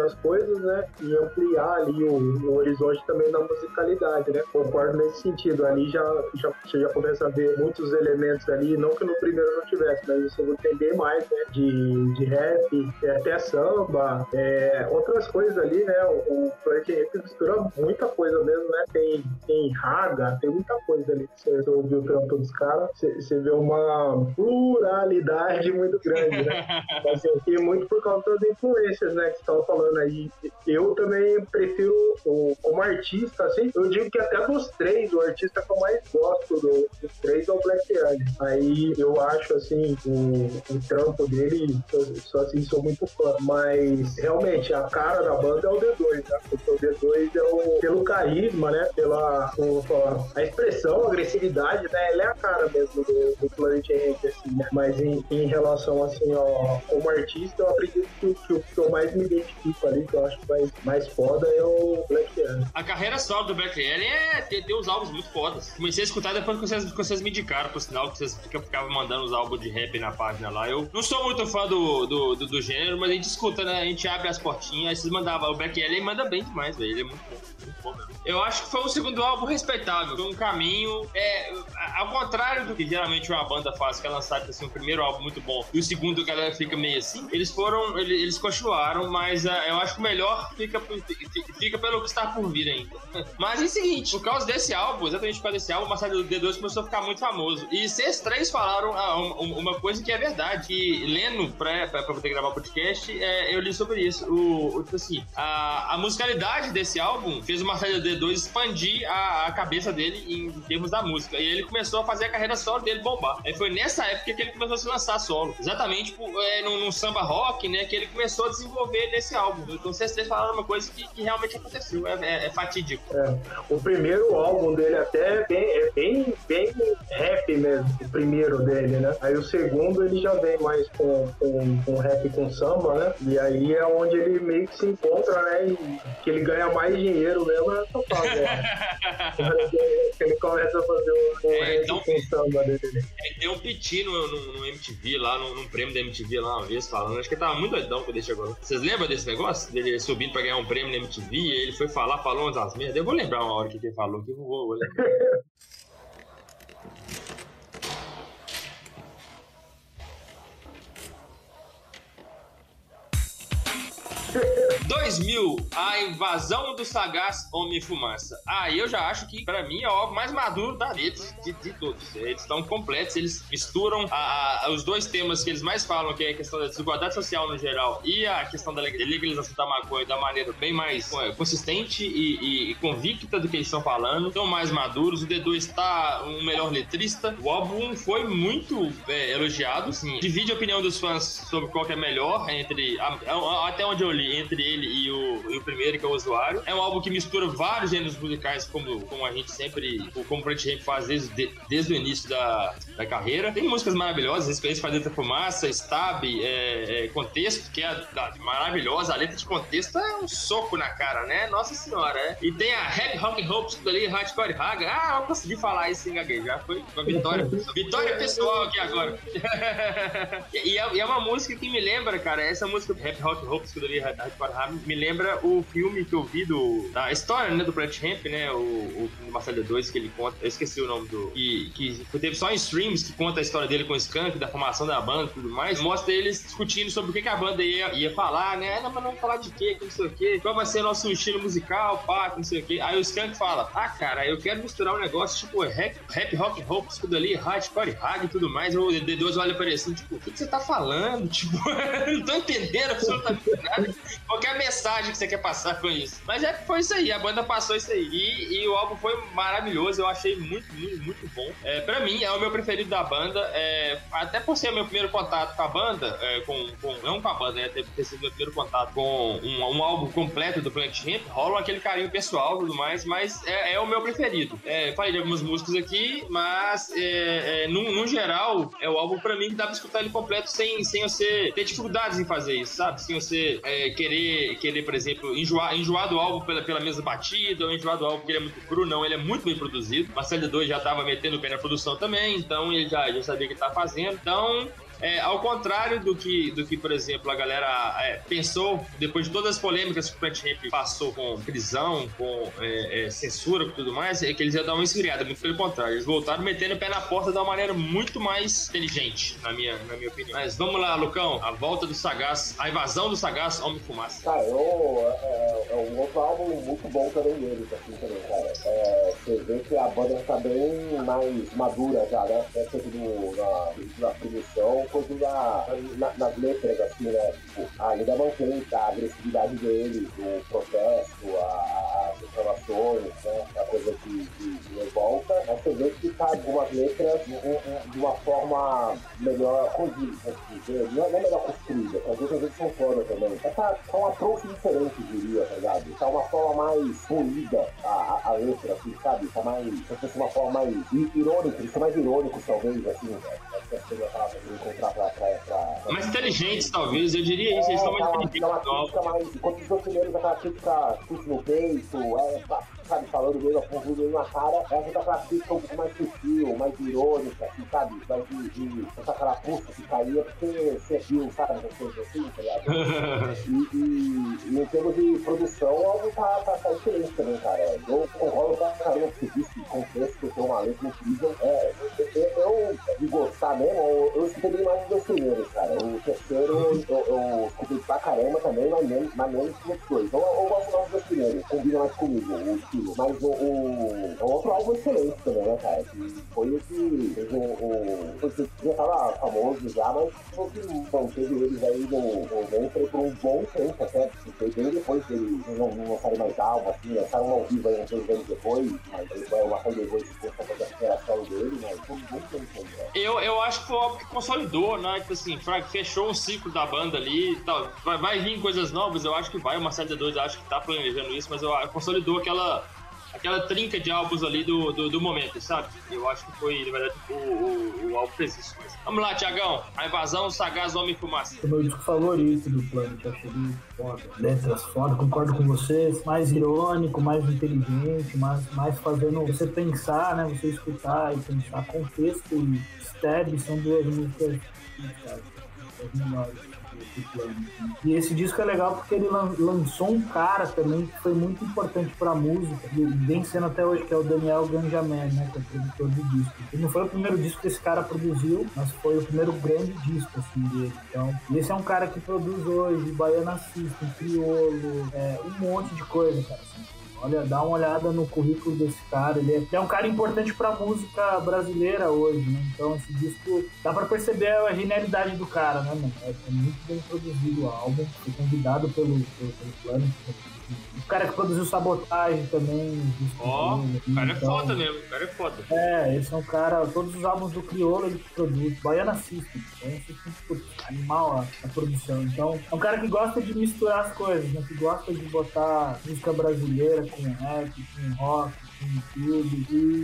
outras coisas, né? E ampliar ali o, o horizonte também da musicalidade, né? Concordo nesse sentido. Ali já, já, você já começa a ver muitos elementos ali, não que no primeiro não tivesse, mas você vai entender mais, né? De, de rap, até samba, é, outras coisas ali, né? O, o Planet Ramp mistura muita coisa mesmo, né? Tem, tem raga, tem muita coisa ali. Você ouviu o trampo dos caras, você, você vê uma pluralidade muito grande, né? Assim, e muito por causa das influências, né? Que você estava falando aí. Eu também prefiro, o, como artista, assim, eu digo que até dos três, o artista que eu mais gosto do, dos três é o Black Alien. Aí eu acho, assim, o, o trampo dele, eu, só assim, sou muito fã. Mas, realmente, a cara da banda é o D dois, né? Porque o D dois é o, pelo carisma, né? Pela, como falar, a expressão, a agressividade, né? Ele é a cara mesmo do, do Planet Ramp, assim, né? Mas em, em relação, assim, ó, como artista, eu acredito que, que o que eu mais me identifico ali, que eu acho mais, mais foda, é o Black Alien. A carreira solo do Black Alien é ter, ter uns álbuns muito fodas. Comecei a escutar depois que vocês, que vocês me indicaram, por sinal, que vocês ficavam mandando os álbuns de rap na página lá. Eu não sou muito fã do, do, do, do gênero, mas a gente escuta, né? A gente abre as portinhas, aí vocês mandavam. O Black Alien manda bem demais, velho. Ele é muito bom. Muito bom mesmo. Eu acho que foi um segundo álbum respeitável. Foi um caminho. É, ao contrário do que geralmente uma banda faz, que é lançar assim, um primeiro álbum muito bom e o segundo a galera fica meio assim, eles foram, eles, eles continuaram, mas uh, eu acho que o melhor fica, fica pelo que está por vir ainda. Mas é o seguinte, por causa desse álbum, exatamente por causa desse álbum, o Marcelo do D dois começou a ficar muito famoso. E vocês três falaram uh, uma coisa que é verdade, que lendo pra, pra, pra poder gravar o podcast, é, eu li sobre isso. O, o, tipo assim, a, a musicalidade desse álbum fez o Marcelo D dois expandir a, a cabeça dele em termos da música. E ele começou a fazer a carreira solo dele bombar. Aí foi nessa época que ele começou a se lançar solo. Exatamente tipo, é, num, num samba rock, né? Que ele começou a desenvolver nesse álbum. Então vocês três falaram uma coisa que, que realmente aconteceu. É, é, é fatídico. É, o primeiro álbum dele até é bem, é bem, bem rap mesmo. O primeiro dele, né? Aí o segundo ele já vem mais com, com, com rap com samba, né? E aí é onde ele meio que se encontra, né? E que ele ganha mais dinheiro mesmo é essa fase, né? Ele começa a fazer um, um é, rap então, com samba dele. Ele deu um piti no, no, no M T V lá, num, num prêmio da M T V lá uma vez falando. Acho que ele tava muito doidão quando ele chegou lá. Vocês lembram desse negócio? Dele subindo pra ganhar um prêmio na M T V e ele foi falar, falou umas merdas. Eu vou lembrar uma hora o que ele falou, que eu vou, vou lembrar. dois mil, a invasão do sagaz Homem-Fumaça. Ah, eu já acho que, pra mim, é o álbum mais maduro da letra de, de todos. Eles estão completos, eles misturam a, a, os dois temas que eles mais falam, que é a questão da desigualdade social no geral e a questão da legalização da maconha da maneira bem mais é, consistente e, e, e convicta do que eles estão falando. Estão mais maduros, o D dois tá um melhor letrista. O álbum foi muito é, elogiado, assim. Divide a opinião dos fãs sobre qual que é melhor, entre a, a, até onde eu li, entre ele e o, e o primeiro, que é o Usuário. É um álbum que mistura vários gêneros musicais, como, como a gente sempre, como o Planet Ramp faz desde, desde o início da, da carreira. Tem músicas maravilhosas, Experiência Faz Letra Fumaça, Stab, é, é, Contexto, que é a, a, maravilhosa. A letra de Contexto é um soco na cara, né? Nossa senhora, é. E tem a Rap Rock and Roll, tudo ali, Hardcore Raga. Ah, eu consegui falar isso sem gaguejar. Foi uma vitória. Vitória pessoal aqui agora. e, é, e é uma música que me lembra, cara, essa música Rap Rock and Roll, tudo ali, Hardcore Raga, me lembra o filme que eu vi do, da história, né, do Planet Ramp, né, o, o filme do Marcelo D dois, que ele conta, eu esqueci o nome do, que, que teve só em streams, que conta a história dele com o Skank, da formação da banda e tudo mais, mostra eles discutindo sobre o que, que a banda ia, ia falar, né, não, mas não falar de quê, que não sei o quê, qual vai ser nosso estilo musical, pá, que não sei o quê. Aí o Skank fala, ah, cara, eu quero misturar um negócio tipo rap, rap rock, rock, tudo ali, hardcore, rag e tudo mais. O D dois olha pra ele assim, tipo, o que, que você tá falando? Tipo, não tô entendendo absolutamente nada. Qualquer mensagem que você quer passar com isso. Mas é que foi isso aí, a banda passou isso aí. E, e o álbum foi maravilhoso, eu achei muito, muito, muito bom. É, pra mim, é o meu preferido da banda. É, até por ser o meu primeiro contato com a banda, é, com, com, não com a banda, né? Ter, ter sido o meu primeiro contato com um, um álbum completo do Planet Ramp, rola aquele carinho pessoal e tudo mais, mas é, é o meu preferido. É, falei de algumas músicas aqui, mas é, é, no, no geral, é o álbum pra mim que dá pra escutar ele completo sem, sem você ter dificuldades em fazer isso, sabe? Sem você é, querer, querer, por exemplo, enjoar, enjoar do álbum pela, pela mesma batida, ou enjoar do álbum porque ele é muito cru, não, ele é muito bem produzido. Marcelo D dois já tava metendo o pé na produção também, então ele já, já sabia o que ele tava fazendo. Então, É, ao contrário do que, do que, por exemplo, a galera é, pensou, depois de todas as polêmicas que o Planet Hemp passou com prisão, com é, é, censura e tudo mais, é que eles iam dar uma esfriada, muito pelo contrário. Eles voltaram metendo o pé na porta de uma maneira muito mais inteligente, na minha, na minha opinião. Mas vamos lá, Lucão, a volta do Sagaz, a invasão do Sagaz, Homem Fumaça. Cara, eu, é, é um outro álbum muito bom também deles, assim, também, cara. É, você vê que a banda tá bem mais madura já, né? É tanto do, na, na produção quanto na, na, nas letras, assim, né? Tipo, ainda mantém a agressividade deles, o protesto, a, as reclamações, né? A coisa de, de, de revolta. Mas você vê que tá algumas letras de, de uma forma melhor conduzida, assim, não é melhor construída, porque às vezes são foda também. Tá, tá um approach diferente, diria, tá ligado? Tá uma forma mais polida a, a, a letra, assim, sabe? Tá mais, tá uma forma mais irônica, eles são mais irônicos, talvez, assim, né? Acho que é a segunda palavra que eu vou encontrar pra, pra, pra... Mais inteligentes, talvez, eu diria isso, é, eles estão mais tá, inteligentes. Dá uma crítica mais, enquanto os dois primeiros, aquela crítica chute no peito, é, tá, sabe, falando mesmo, apontando mesmo na cara, essa tá aquela crítica um pouco mais sutil, mais irônica, assim, sabe? Mais de, de essa carapuça que caía, porque você viu, sabe, essas coisas assim, tá ligado? e, e, e em termos de produção, algo tá, tá, tá diferente também, cara. Eu concordo pra caramba com o que disse, contexto, que eu tenho uma letra incrível. É, eu, eu, de gostar mesmo, eu, eu escutei bem mais dos dois primeiros, cara. O terceiro, eu, eu, eu escutei pra caramba também, mas menos, mas menos que os dois. Então, eu, eu gosto mais dos dois primeiros, combina mais comigo, o estilo. Mas o, o, o outro álbum excelente também, né, cara? Que foi o que fez o... o foi, já tava famoso já, mas foi o que manteve eles aí no, no Ventre por um bom tempo, até. Foi bem depois que eles não, não lançaram mais álbum, assim, lançaram ao vivo aí uns dois anos depois, mas aí foi uma coisa depois por conta da recuperação dele, mas foi um bom tempo aí, né? Eu, eu acho que foi o álbum que consolidou, né? Tipo assim, fechou um ciclo da banda ali, tá, vai, vai vir coisas novas, eu acho que vai, o Marcelo D dois eu acho que tá planejando isso, mas eu, consolidou aquela, aquela trinca de álbuns ali do, do, do momento, sabe? Eu acho que foi, na verdade, o, o, o álbum fez isso. Mas... Vamos lá, Tiagão, a invasão, o Sagaz, Homem Fumaça. É o meu disco favorito do Planet, eu achei ele foda, letras foda, concordo com vocês, mais irônico, mais inteligente, mais, mais fazendo você pensar, né, você escutar e pensar. Contexto e Stab são duas músicas, cara, as melhores do Planet. E esse disco é legal porque ele lançou um cara também que foi muito importante pra música, e vem sendo até hoje, que é o Daniel Ganjamin, né, que é o produtor do disco. Ele não foi o primeiro disco que esse cara produziu, mas foi o primeiro grande disco, assim, dele. Então, esse é um cara que produz hoje Baiana System, Criolo, é, um monte de coisa, cara, assim. Olha, dá uma olhada no currículo desse cara. Ele é, ele é um cara importante pra música brasileira hoje, né? Então esse disco, dá pra perceber a genialidade do cara, né, mano? É muito bem produzido o álbum. Foi convidado pelo, pelo, pelo Planet. O cara que produziu Sabotagem também. Ó, oh, o cara é então, foda mesmo, o cara é foda. É, esse é um cara, todos os álbuns do Criolo ele produz. Baiana System, Baiana System, animal a, a produção. Então, é um cara que gosta de misturar as coisas, né? Que gosta de botar música brasileira com rap, com rock, com tudo.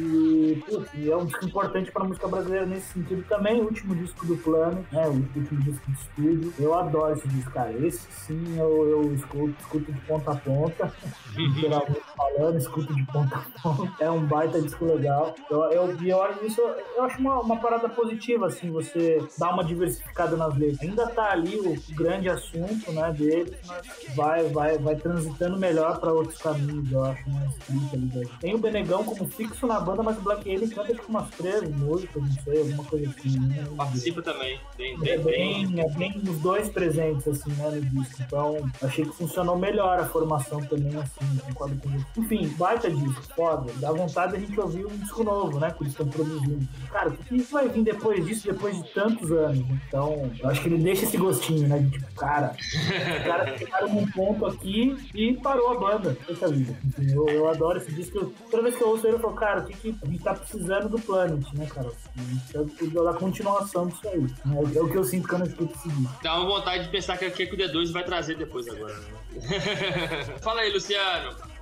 E, putz, é um disco importante pra música brasileira nesse sentido também. O último disco do Planet, né? O último disco de estúdio. Eu adoro esse disco, cara. Esse sim eu, eu escuto, escuto de ponta a ponta. Literalmente falando, escuto de ponta a ponta. É um baita disco legal. Eu, eu, eu acho isso, eu acho uma, uma parada positiva, assim, você dar uma diversificada nas letras. Ainda tá ali o grande assunto, né, deles, mas vai, vai, vai transitando melhor pra outros caminhos, eu acho, mais triste ali. Daí. Tem o Benegão como fixo na banda, mas o Black Alien canta tipo umas três músicas, não sei, alguma coisa assim. Né? Participa também. Tem, tem, é, bem, é bem os dois presentes, assim, né, no disco. Então, achei que funcionou melhor a formação também, assim, concordo com você. Enfim, baita disco, foda. Dá vontade a gente ouvir um disco novo, né, que eles estão produzindo. Cara, o que isso vai vir depois disso, depois de tantos anos? Então, eu acho que ele deixa esse gostinho, né, de tipo, cara, os caras ficaram num ponto aqui e parou a banda. Essa vida. Enfim, eu, eu adoro esse disco. Toda vez que eu ouço ele, eu falo, cara, o que, que a gente tá precisando do Planet, né, cara? A gente precisa da continuação disso aí. É, é o que eu sinto quando eu escuto esse disco. Dá uma vontade de pensar que o D dois vai trazer depois agora, né? Fala aí, Luciano.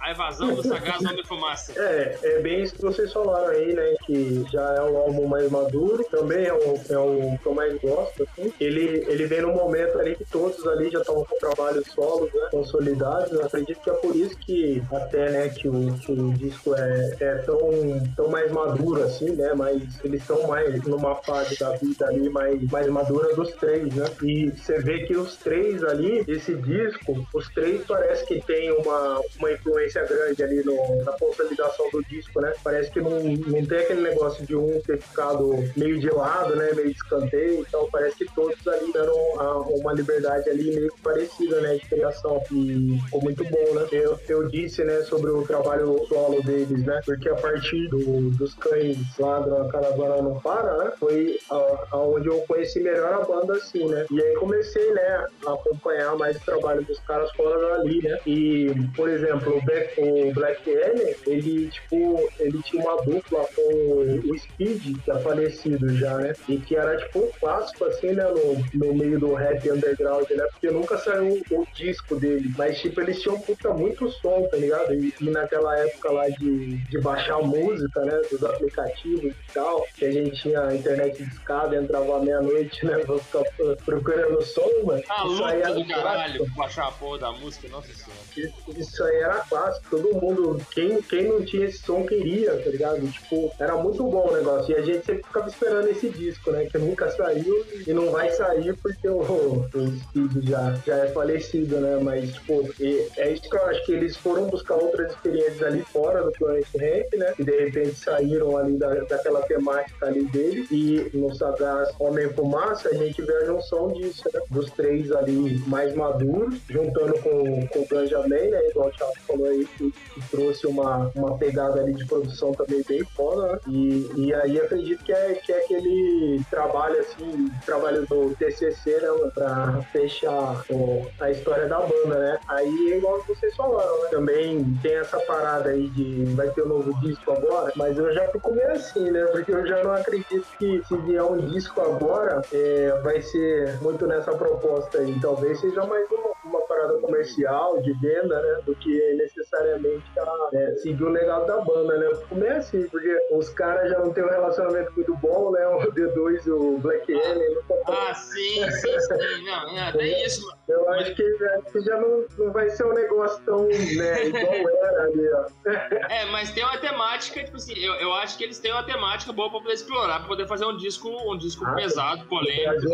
A Evasão do Sagaz Homem Fumaça. É, é bem isso que vocês falaram aí, né? Que já é um álbum mais maduro, também é o, é o que eu mais gosto, assim. Ele, ele vem num momento ali que todos ali já estão com trabalhos solos, né? Consolidados. Eu acredito que é por isso que até, né, que o, que o disco é, é tão, tão mais maduro, assim, né? Mas eles estão mais numa fase da vida ali mais, mais madura dos três, né? E você vê que os três ali, esse disco, os três parece que tem uma, uma influência grande ali no, na consolidação do disco, né? Parece que não, não tem aquele negócio de um ter ficado meio de lado, né? Meio de escanteio, então parece que todos ali deram a, uma liberdade ali meio parecida, né? De criação, e ficou muito bom, né? Eu, eu disse, né, sobre o trabalho solo deles, né? Porque a partir do, dos Cães Ladram, a Caravana Não Para, né? Foi aonde eu conheci melhor a banda, assim, né? E aí comecei, né, a acompanhar mais o trabalho dos caras fora dali, né? E, por exemplo, o Black, o Black Alien, ele, tipo, ele tinha uma dupla com o Speed, que é falecido já, né? E que era, tipo, um clássico, assim, né? No, no meio do rap underground, né? Porque nunca saiu o disco dele. Mas, tipo, eles tinham puta, muito som, tá ligado? E, e naquela época lá de, de baixar música, né? Dos aplicativos e tal, que a gente tinha a internet discada, entrava à meia-noite, né? Pra ficar procurando som, mano. A luta do caralho, baixar a porra da música, nossa senhora. Isso, isso aí era clássico, todo mundo, quem, quem não tinha esse som queria, tá ligado? Tipo, era muito bom o negócio. E a gente sempre ficava esperando esse disco, né? Que nunca saiu e não vai sair porque o, o Speed já, já é falecido, né? Mas, tipo, e é isso que eu acho que eles foram buscar outras experiências ali fora do Planet Ramp, né? E de repente saíram ali da, daquela temática ali dele. E no Sagaz Homem Fumaça, a gente vê a junção disso, né? Dos três ali mais maduros, juntando com, com o Ganja Man, né? Igual o Thiago falou aí, que, que trouxe uma, uma pegada ali de produção também bem foda, né? E, e aí acredito que é, que é aquele trabalho, assim, trabalho do T C C, né? Pra fechar o, a história da banda, né? Aí é igual vocês falaram, né? Também tem essa parada aí de vai ter um novo disco agora, mas eu já fico meio assim, né? Porque eu já não acredito que se vier um disco agora, é, vai ser muito nessa proposta aí. Talvez seja mais uma, uma parada comercial, de venda, né? Do que necessariamente a, é, seguir o legado da banda, né? Eu fico meio assim, porque os caras já não têm um relacionamento muito bom, né? O D dois e o Black Alien. Ah, sim, sim, sim. Não, não, tem isso, mano. Eu acho que, acho que já não, não vai ser um negócio tão, né, igual era ali, ó. É, mas tem uma temática, tipo assim, eu, eu acho que eles têm uma temática boa pra poder explorar, pra poder fazer um disco, um disco ah, pesado, polêmico.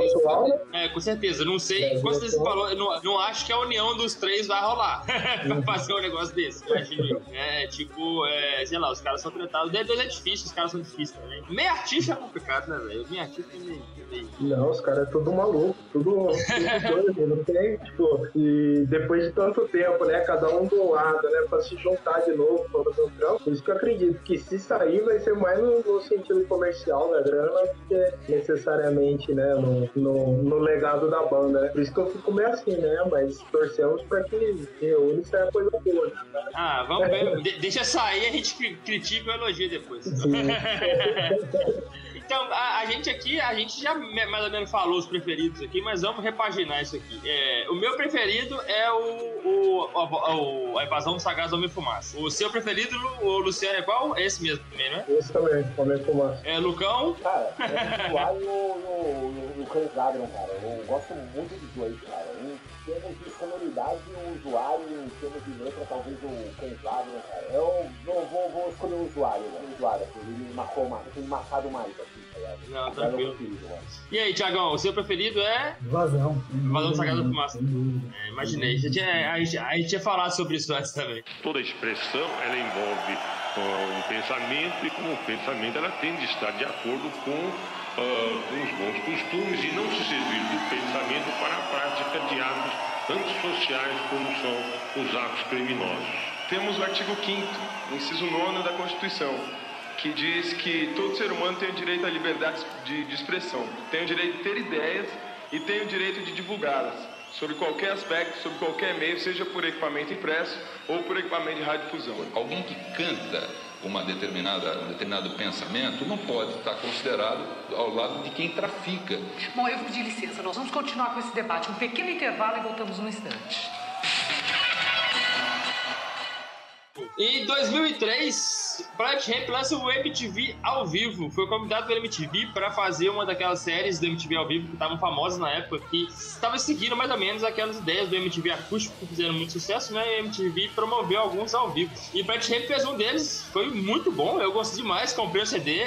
É, com certeza. Não sei, com certeza você falou, eu não, não acho que a união dos três vai rolar pra fazer um negócio desse, imagina. É, tipo, é, sei lá, os caras são tratados. O D dois é difícil, os caras são difíceis também. Meio artista é complicado, né, velho? Meio artista é meio. Não, os caras é tudo maluco, tudo, tudo doido, não tem, tipo, e depois de tanto tempo, né, cada um do lado, né, pra se juntar de novo, pra fazer um trampo, por isso que eu acredito que se sair vai ser mais no, no sentido comercial da grana do que necessariamente, né, no, no, no legado da banda, né, por isso que eu fico meio assim, né, mas torcemos pra que reúne e saia coisa boa, né? Ah, vamos ver, De- deixa sair, a gente critica ou elogia depois. Então, a, a gente aqui, a gente já mais ou menos falou os preferidos aqui, mas vamos repaginar isso aqui. É, o meu preferido é o, o, o, o a Evasão do Sagaz Homem Fumaça. O seu preferido, o Luciano, é qual? Esse mesmo também, né? Esse também, Homem Fumaça. É, Lucão? Cara, o usuário e o Cães Ladram, cara. Eu gosto muito dos dois, cara. Em termos de sonoridade, o usuário, em termos de letra, talvez o Cães Ladram, cara. Eu vou, vou, vou escolher o usuário, né? O usuário, assim, ele me marcou mais, ele me marcado mais, assim. Não, tranquilo. E aí, Thiagão, o seu preferido é? Vazão. Vazão do Sagaz da Fumaça. É, imaginei. A gente, tinha, a, gente, a gente tinha falado sobre isso antes também. Toda expressão, ela envolve uh, um pensamento e como pensamento ela tem de estar de acordo com, uh, com os bons costumes e não se servir do pensamento para a prática de atos tanto sociais como são os atos criminosos. Temos o artigo quinto, inciso nono da Constituição, que diz que todo ser humano tem o direito à liberdade de, de expressão, tem o direito de ter ideias e tem o direito de divulgá-las, sobre qualquer aspecto, sobre qualquer meio, seja por equipamento impresso ou por equipamento de radiodifusão. Alguém que canta uma determinada, um determinado pensamento não pode estar considerado ao lado de quem trafica. Bom, eu vou pedir licença, nós vamos continuar com esse debate. Um pequeno intervalo e voltamos num instante. Em dois mil e três, Planet Hemp lança o M T V ao vivo. Foi convidado pelo M T V para fazer uma daquelas séries do M T V ao vivo que estavam famosas na época, que estavam seguindo mais ou menos aquelas ideias do M T V acústico que fizeram muito sucesso, né? E a M T V promoveu alguns ao vivo. E Planet Hemp fez um deles, foi muito bom, eu gostei demais, comprei o C D.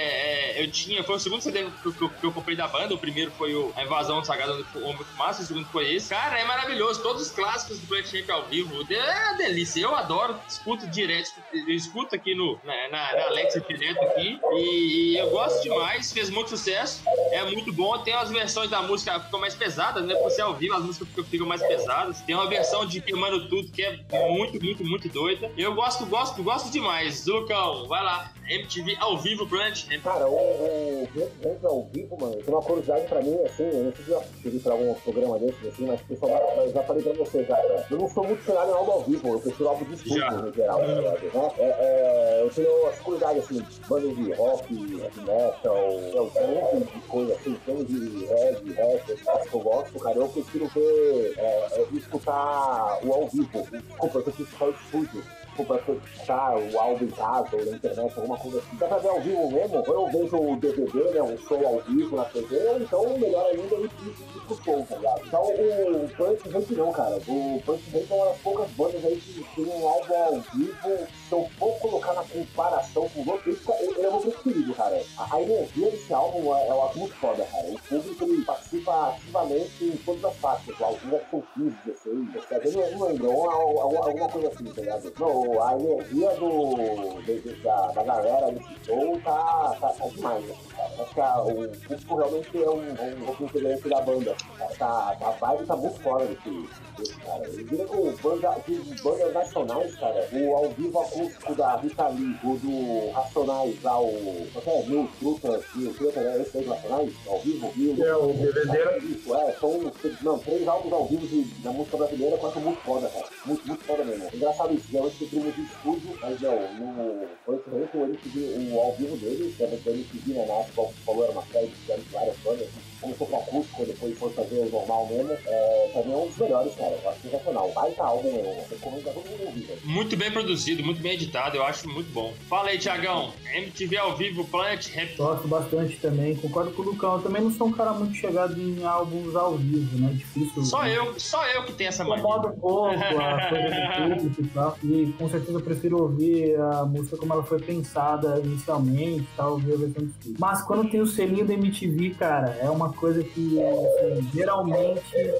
É, é, eu tinha, foi o segundo C D que eu, que, eu, que eu comprei da banda. O primeiro foi o A Invasão do Sagrado Homem Fumaça, o segundo foi esse. Cara, é maravilhoso, todos os clássicos do Planet Hemp ao vivo. É uma delícia, eu adoro, escuto direto, eu escuto aqui no, na, na, na Alexa direto aqui, e, e eu gosto demais, fez muito sucesso, é muito bom. Tem as versões da música que ficam mais pesadas, né? Por ser ao vivo, as músicas ficam, ficam mais pesadas. Tem uma versão de Queimando Tudo que é muito, muito, muito doida. Eu gosto, gosto, gosto demais. Lucão, vai lá, M T V ao vivo, Planet Hemp. Cara, o M T V ao vivo, mano, tem uma curiosidade pra mim, assim, eu não sei se eu assisti pra algum programa desses, assim, mas pessoal, eu já falei pra você, cara, eu não sou muito chegado em álbum ao vivo, eu prefiro álbum de estúdio, no geral, hum. né? É, é, eu tenho as curiosidades, assim, bandas de rock, heavy metal, eu tenho de coisa, assim, tem de reggae, rap, essas que eu gosto, cara, eu prefiro ver, é, é, escutar o ao vivo, desculpa, eu prefiro escutar o estúdio. Pra escutar o álbum em casa ou na internet, alguma coisa assim. Dá pra ver ao vivo mesmo, ou eu vejo o D V D, né, um show ao vivo na T V, ou então, melhor ainda, eu disco o show, tá ligado? Então, o Planet Hemp não, cara. O Planet Hemp é uma das poucas bandas aí que tem um álbum ao vivo. Se eu for colocar na comparação com o outro, ele é o meu preferido, cara. A, a energia desse álbum é, é algo muito foda, cara. O público, ele participa ativamente em todas as faixas. O álbum é com quinze, dezesseis, eu não lembro, alguma, alguma coisa assim, tá ligado? Não, a energia do, de, da, da galera desse show tá, tá, tá demais, né, cara. Acho que a, o público realmente é um, um, um integrante da banda. Tá, a vibe tá muito fora desse, desse cara. Eu diria que o banda, de bandas nacionais, cara, o ao vivo acústico da Rita Lee, o do Racionais lá, o. Qual é? Mil Trutas, Mil Trutas, né? Esse aí do Racionais, ao vivo, Mil. É, o D V D. Isso, é, são não, três álbuns ao vivo de, da música brasileira, que eu acho muito foda, cara. Muito, muito foda mesmo. Engraçado isso, geralmente tem primo de estúdio, mas não, no. Foi diferente, o M T V, o ao vivo dele, que é do M T V, né? Na época, como falou, era uma série de várias bandas, começou com acústico, depois foi fazer o normal mesmo. É, pra mim é um dos melhores, cara. Eu acho sensacional. Baita álbum, eu recomendo pra todo mundo ouvir, velho. Muito bem produzido, muito bem editado, eu acho muito bom. Fala aí, Thiagão. M T V ao vivo, Planet Hemp. Gosto bastante também, concordo com o Lucão. Eu também não sou um cara muito chegado em álbuns ao vivo, né? Difícil. Só né? eu, só eu que tenho essa mania. Incomoda um pouco a coisa do público e tal. E com certeza eu prefiro ouvir a música como ela foi pensada inicialmente, tal, ouvir a versão de estúdio. Mas quando tem o selinho da M T V, cara, é uma coisa que assim, geralmente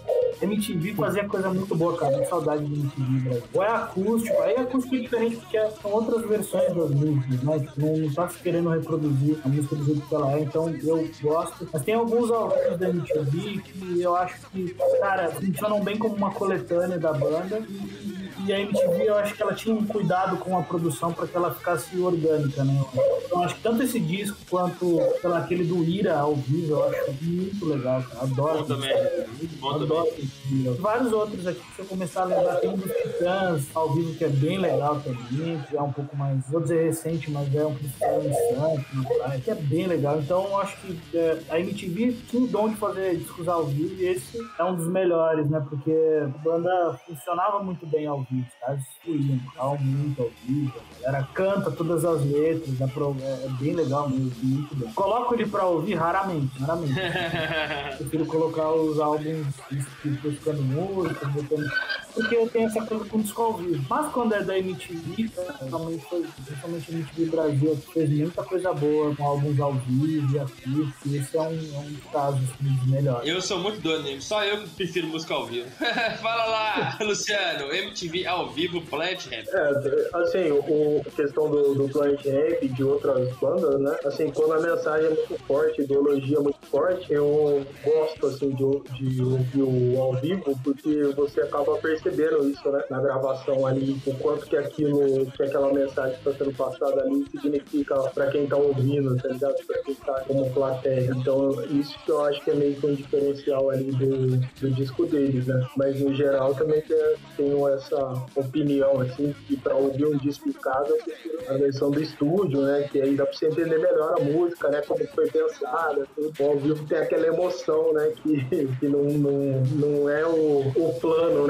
M T V fazia coisa muito boa, cara. Muita saudade do M T V Brasil. Ou é acústico, aí acústico é diferente porque são outras versões das músicas, né? Tipo, não tá se querendo reproduzir a música do jeito que ela é, então eu gosto. Mas tem alguns álbuns da M T V que eu acho que, cara, funcionam bem como uma coletânea da banda. E, e a M T V, eu acho que ela tinha um cuidado com a produção para que ela ficasse orgânica, né? Então, acho que tanto esse disco quanto lá, aquele do Ira ao vivo, eu acho muito legal, cara. Adoro. Bom também. Muito bom Adoro também. Vários outros aqui, se eu começar a lembrar, tem um dos Titãs ao vivo que é bem legal também, que é um pouco mais, vou dizer recente, mas é um Cristiano Santos, que é bem legal. Então, eu acho que é, a M T V tinha o dom de fazer discos ao vivo e esse é um dos melhores, né? Porque a banda funcionava muito bem ao vivo, tá? Eles tocavam muito ao vivo, a galera canta todas as letras, é, pro, é, é bem legal mesmo, muito bem. Coloco ele pra ouvir raramente, raramente. Prefiro colocar os álbuns buscando música, botando... porque eu tenho essa coisa com disco ao vivo. Mas quando é da M T V, realmente foi, principalmente a M T V Brasil, fez muita coisa boa com álbuns ao vivo e aqui, e esse é um, é um caso assim, dos melhores. Eu sou muito doido nele, só eu que prefiro música ao vivo. Fala lá, Luciano, M T V ao vivo, Planet Hemp. É, assim, o, a questão do, do Planet Hemp e de outras bandas, né? Assim, quando a mensagem é muito forte, a ideologia é muito forte, eu gosto, assim, de, de ouvir o ao vivo, porque você acaba percebendo isso, né? Na gravação ali, o quanto que aquilo, que aquela mensagem está sendo passada ali significa pra quem tá ouvindo, tá ligado? Pra quem tá como plateia. Então, isso que eu acho que é meio que um diferencial ali do, do disco deles, né? Mas, no geral, também tenho essa opinião, assim, que pra ouvir um disco em casa, eu prefiro a versão do estúdio, né? Que aí dá pra você entender melhor a música, né? Como foi pensada, tudo. O ao vivo tem aquela emoção, né? Que, que não, não, não é o, o plano, né? Como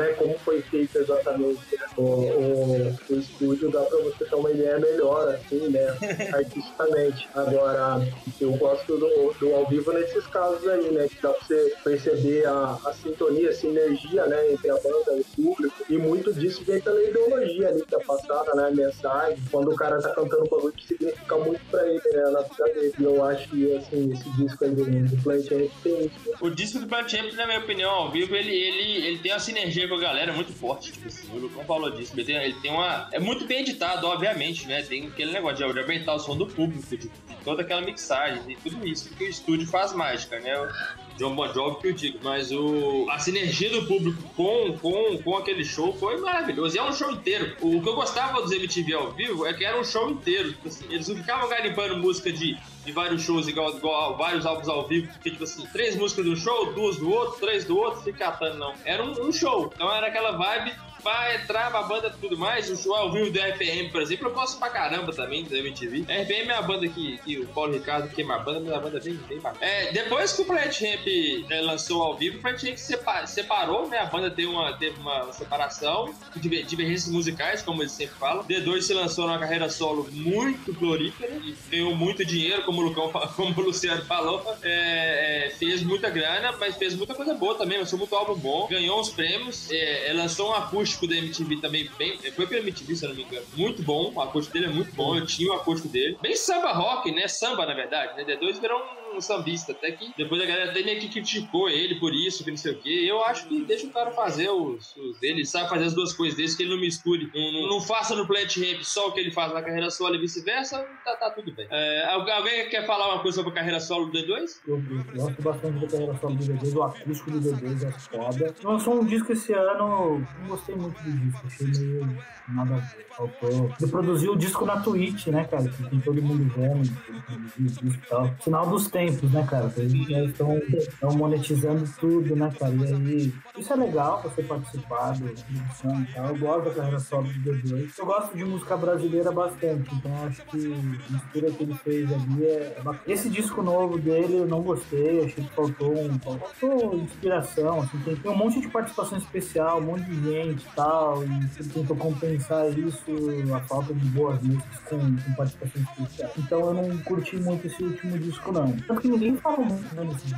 foi feito exatamente, né? o, o, o estúdio dá pra você ter uma ideia melhor, assim, né, artisticamente. Agora, eu gosto do, do ao vivo nesses casos aí, né, que dá pra você perceber a, a sintonia, a sinergia, né, entre a banda e o público, e muito disso vem pela ideologia ali que é passada, né, a mensagem, quando o cara tá cantando um bagulho que significa muito pra ele, né, na vida dele. E eu acho que, assim, esse disco aí do, do Planet Hemp tem isso. O disco do Planet Hemp, na minha opinião, ao vivo, ele, ele, ele tem uma sinergia com a galera muito forte, tipo assim, o Lucão falou disso, ele tem, ele tem uma... É muito bem editado, obviamente, né, tem aquele negócio de aumentar o som do público, de, de toda aquela mixagem e tudo isso, porque o estúdio faz mágica, né, John Bon Jovi que eu digo, mas o, a sinergia do público com, com, com aquele show foi maravilhoso, e é um show inteiro. O que eu gostava dos M T V ao vivo é que era um show inteiro, tipo assim, eles não ficavam garimpando música de, de vários shows, igual, igual vários álbuns ao vivo, que tipo assim, três músicas do show, duas do outro, três do outro, fica catando, não. Era um, um show, então era aquela vibe vai entrar uma banda e tudo mais. O show ao vivo do R P M, por exemplo, eu gosto pra caramba também da M T V. A R P M é a banda que, que o Paulo Ricardo queima a banda, mas a banda é bem, bem bacana. É, depois que o Planet Hemp é, lançou ao vivo, o Planet Hemp separ, separou, né? A banda teve uma, teve uma separação, divergências musicais, como eles sempre falam. D dois se lançou numa carreira solo muito florífera e ganhou muito dinheiro, como o, Lucão, como o Luciano falou. É, é, fez muita grana, mas fez muita coisa boa também, lançou muito álbum bom, ganhou uns prêmios, é, lançou um acústico da M T V também, bem, foi pela M T V, se eu não me engano, muito bom, o acústico dele é muito bom, eu tinha o acústico dele, bem samba rock, né, samba na verdade, né, D dois virou um sambista, até que depois a galera até meio que criticou ele por isso, que não sei o que, eu acho que deixa o cara fazer os, os dele, ele sabe fazer as duas coisas desde que ele não misture, não, não, não faça no Planet Hemp só o que ele faz na carreira solo e vice-versa, tá, tá tudo bem. É, alguém quer falar uma coisa sobre a carreira solo do D dois? Eu, eu gosto bastante da carreira solo do D dois, o acústico do D dois é foda. Lançou um disco esse ano, não gostei muito do disco, achei meio nada faltou. Ele produziu o disco na Twitch, né, cara, que tem todo mundo vendo, ele produziu o disco e tal. Sinal dos tempos, né, cara, eles já estão, estão monetizando tudo, né, cara, e aí isso é legal você participar da produção e tal. Eu gosto da carreira solo do D dois. Eu gosto de música brasileira bastante, então acho que a mistura que ele fez ali é bacana. Esse disco novo dele eu não gostei, achei que faltou um, faltou inspiração, assim, tem, tem um monte de participação especial, um monte de gente e tal, e ele tentou compensar isso, a falta de boas músicas com, com participação especial. Então eu não curti muito esse último disco, não. Tanto que ninguém fala muito, né, desse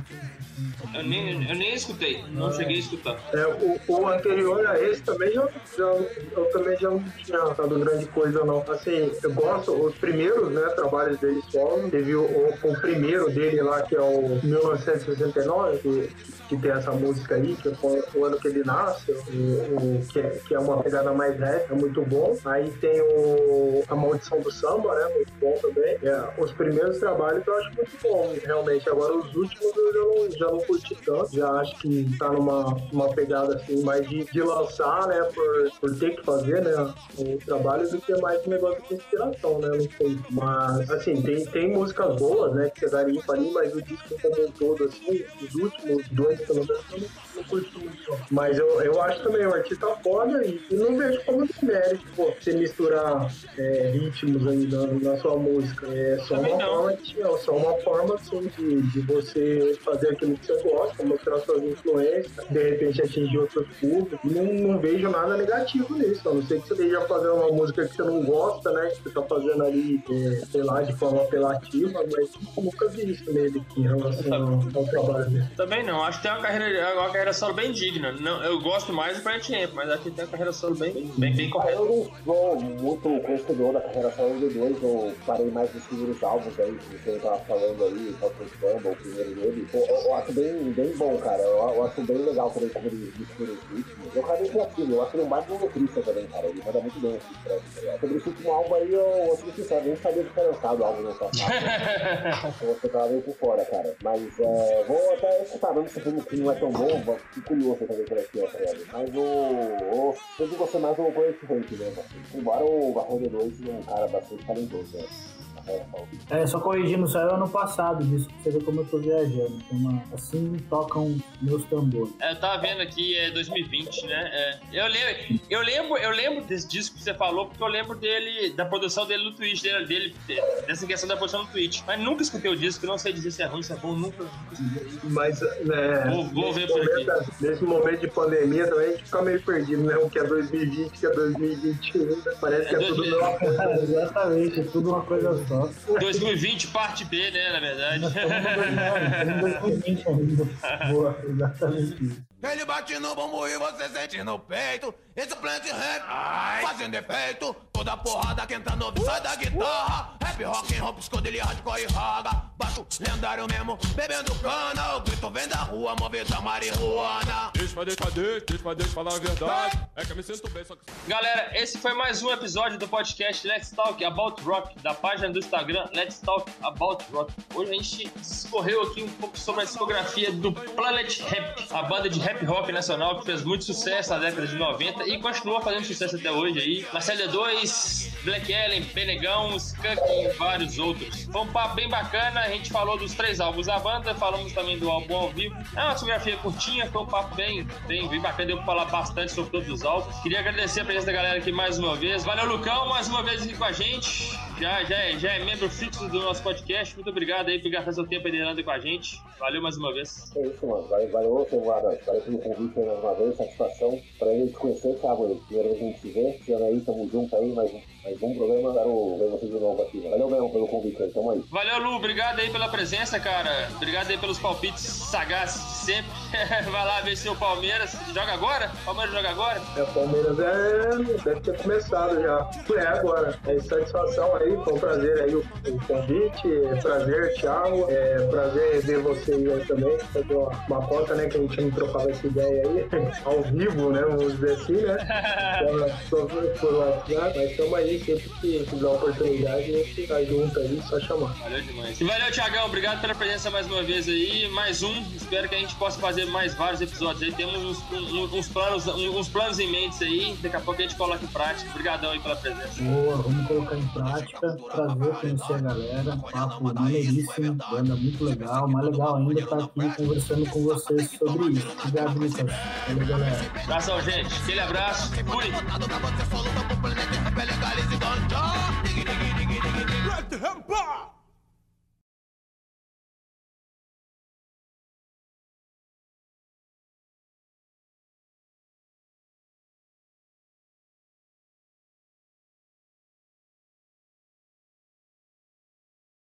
disco. Eu nem, eu nem escutei, não é. cheguei a escutar. É, o, o anterior a esse também já, já, eu também já não tinha dado grande coisa, não. Assim, eu gosto, os primeiros, né, trabalhos dele solo, teve o, o, o primeiro dele lá, que é o mil novecentos e sessenta e nove, que, que tem essa música aí, que foi o ano que ele nasce, o, o, que, é, que é uma pegada mais rap, é muito bom. Aí tem o A Maldição do Samba, né, muito bom também. É, os primeiros trabalhos eu acho muito bom, realmente. Agora os últimos eu já não, já não curti tanto, já acho que tá numa uma pegada assim, mais de, de lançar, né, por, por ter que fazer, né, o trabalho, do que mais um negócio de inspiração, né, não sei. Mas, assim, tem, tem músicas boas, né, que você daria pra ali, mas o disco como um todo, assim, os últimos dois, pelo menos, eu não, não curti muito. Mas eu, eu acho também o artista foda e, e não vejo como demérito, pô, você misturar é, ritmos aí na, na sua música. É só uma forma, de, é só uma forma, assim, de, de você fazer aquilo que você gosta, mostrar suas influências, de repente atingir outros públicos. Não, não vejo nada negativo nisso, a não ser que você esteja fazendo uma música que você não gosta, né, que você tá fazendo ali, é, sei lá, de forma apelativa, mas eu nunca vi isso nele em relação ao, ao trabalho dele. Também não, acho que tem uma carreira, uma carreira solo bem digna. Não, eu gosto mais do Planet Hemp, mas acho que tem uma carreira solo bem, bem, bem correta. Eu não sou muito conhecedor da carreira solo do D dois, eu parei mais nos primeiros álbuns aí, que você tava falando aí, o Samba, o primeiro dele. Eu, eu, eu acho bem, bem bom, cara. Eu, eu acho bem legal quando ele, como ele mistura os ritmos. Eu cara nem aquilo, eu acho ele mais um letrista também, cara. Ele manda muito bem esse track. Sobre esse último álbum aí, eu, eu sou sincero, nem sabia que tinha lançado o álbum no passado. Você tava meio por fora, cara. Mas é, vou até escutar, mesmo se o filme não é tão bom, fico curioso também por aqui, ó, cara. Mas o. o sempre gostei mais do Planet Hemp, né? Embora o Barro D dois seja um cara bastante talentoso, né? É, só corrigindo, saiu ano passado disso, pra você ver como eu tô viajando. Uma, assim tocam meus tambores. É, eu tava vendo aqui, é dois mil e vinte, né? É, eu, lembro, eu, lembro, eu lembro desse disco que você falou, porque eu lembro dele, da produção dele no Twitch, dele, dele, dessa questão da produção no Twitch. Mas nunca escutei o disco, não sei dizer se é ruim, se é bom, nunca, nunca escutei. Mas, né, vou, vou ver por aqui. Momento, nesse momento de pandemia também, a gente fica meio perdido, né? O que é dois mil e vinte, o que é dois mil e vinte e um, parece que é, é tudo uma coisa. É, exatamente, é tudo uma coisa só. dois mil e vinte, parte B, né, na verdade. dois mil e vinte ainda. Boa, exatamente isso. Ele bate no bumbum e você sente no peito. Esse Planet Rap fazendo efeito. Toda porrada que entra no sai da guitarra. Rap, rock and roll, esconde hardcore e raga. Baixo lendário mesmo, bebendo cana. O grito vem da rua, movida marihuana. Deixa, deixa, deixa, deixa, deixa falar a verdade. É que eu me sinto bem, só que... Galera, esse foi mais um episódio do podcast Let's Talk About Rock, da página do Instagram Let's Talk About Rock. Hoje a gente discorreu aqui um pouco sobre a discografia do Planet Rap, a banda de rap rock nacional que fez muito sucesso na década de noventa e continua fazendo sucesso até hoje aí. Marcelo D dois, Black Alien, Benegão, Skunk e vários outros. Foi um papo bem bacana, a gente falou dos três álbuns da banda, falamos também do álbum ao vivo. É uma discografia curtinha, foi um papo bem, bem, bem bacana, deu pra falar bastante sobre todos os álbuns. Queria agradecer a presença da galera aqui mais uma vez. Valeu, Lucão, mais uma vez aqui com a gente. Já, já, é, já é membro fixo do nosso podcast. Muito obrigado aí por gastar seu tempo aí com a gente. Valeu mais uma vez. É isso, mano. Valeu, valeu, seu Guarda. Valeu pelo convite aí mais uma vez, satisfação. Pra gente conhecer, Thiago, aí. Primeira vez que a gente se vê. Esse ano aí, tamo junto aí, mais um, mais um programa. Quero ver vocês de novo aqui, mano. Valeu mesmo pelo convite aí, tamo aí. Valeu, Lu. Obrigado aí pela presença, cara. Obrigado aí pelos palpites sagazes de sempre. Vai lá ver se o Palmeiras joga agora? Palmeiras joga agora? É, o Palmeiras é... deve ter começado já. É agora. É satisfação aí, foi um prazer aí o, o convite. É prazer, Thiago. É prazer ver vocês aí também. Fazer uma, uma conta, né, que a gente não trocava essa ideia aí. Ao vivo, né, vamos dizer assim, né? Por WhatsApp. Mas estamos aí, sempre que tiver uma oportunidade, a gente tá junto aí, só chamar. Valeu demais. E valeu, Thiagão. Obrigado pela presença mais uma vez aí. Mais um. Espero que a gente possa fazer mais vários episódios aí. Temos uns, uns, uns, planos, uns planos em mente aí. Daqui a pouco a gente coloca em prática. Obrigadão aí pela presença. Boa, vamos colocar em prática. Prazer conhecer a galera. Papo maneiríssimo. Banda muito legal. Mais legal ainda estar aqui conversando com vocês sobre isso. Obrigado, Lucas. Valeu, galera. Abração, gente. Aquele abraço. Fui.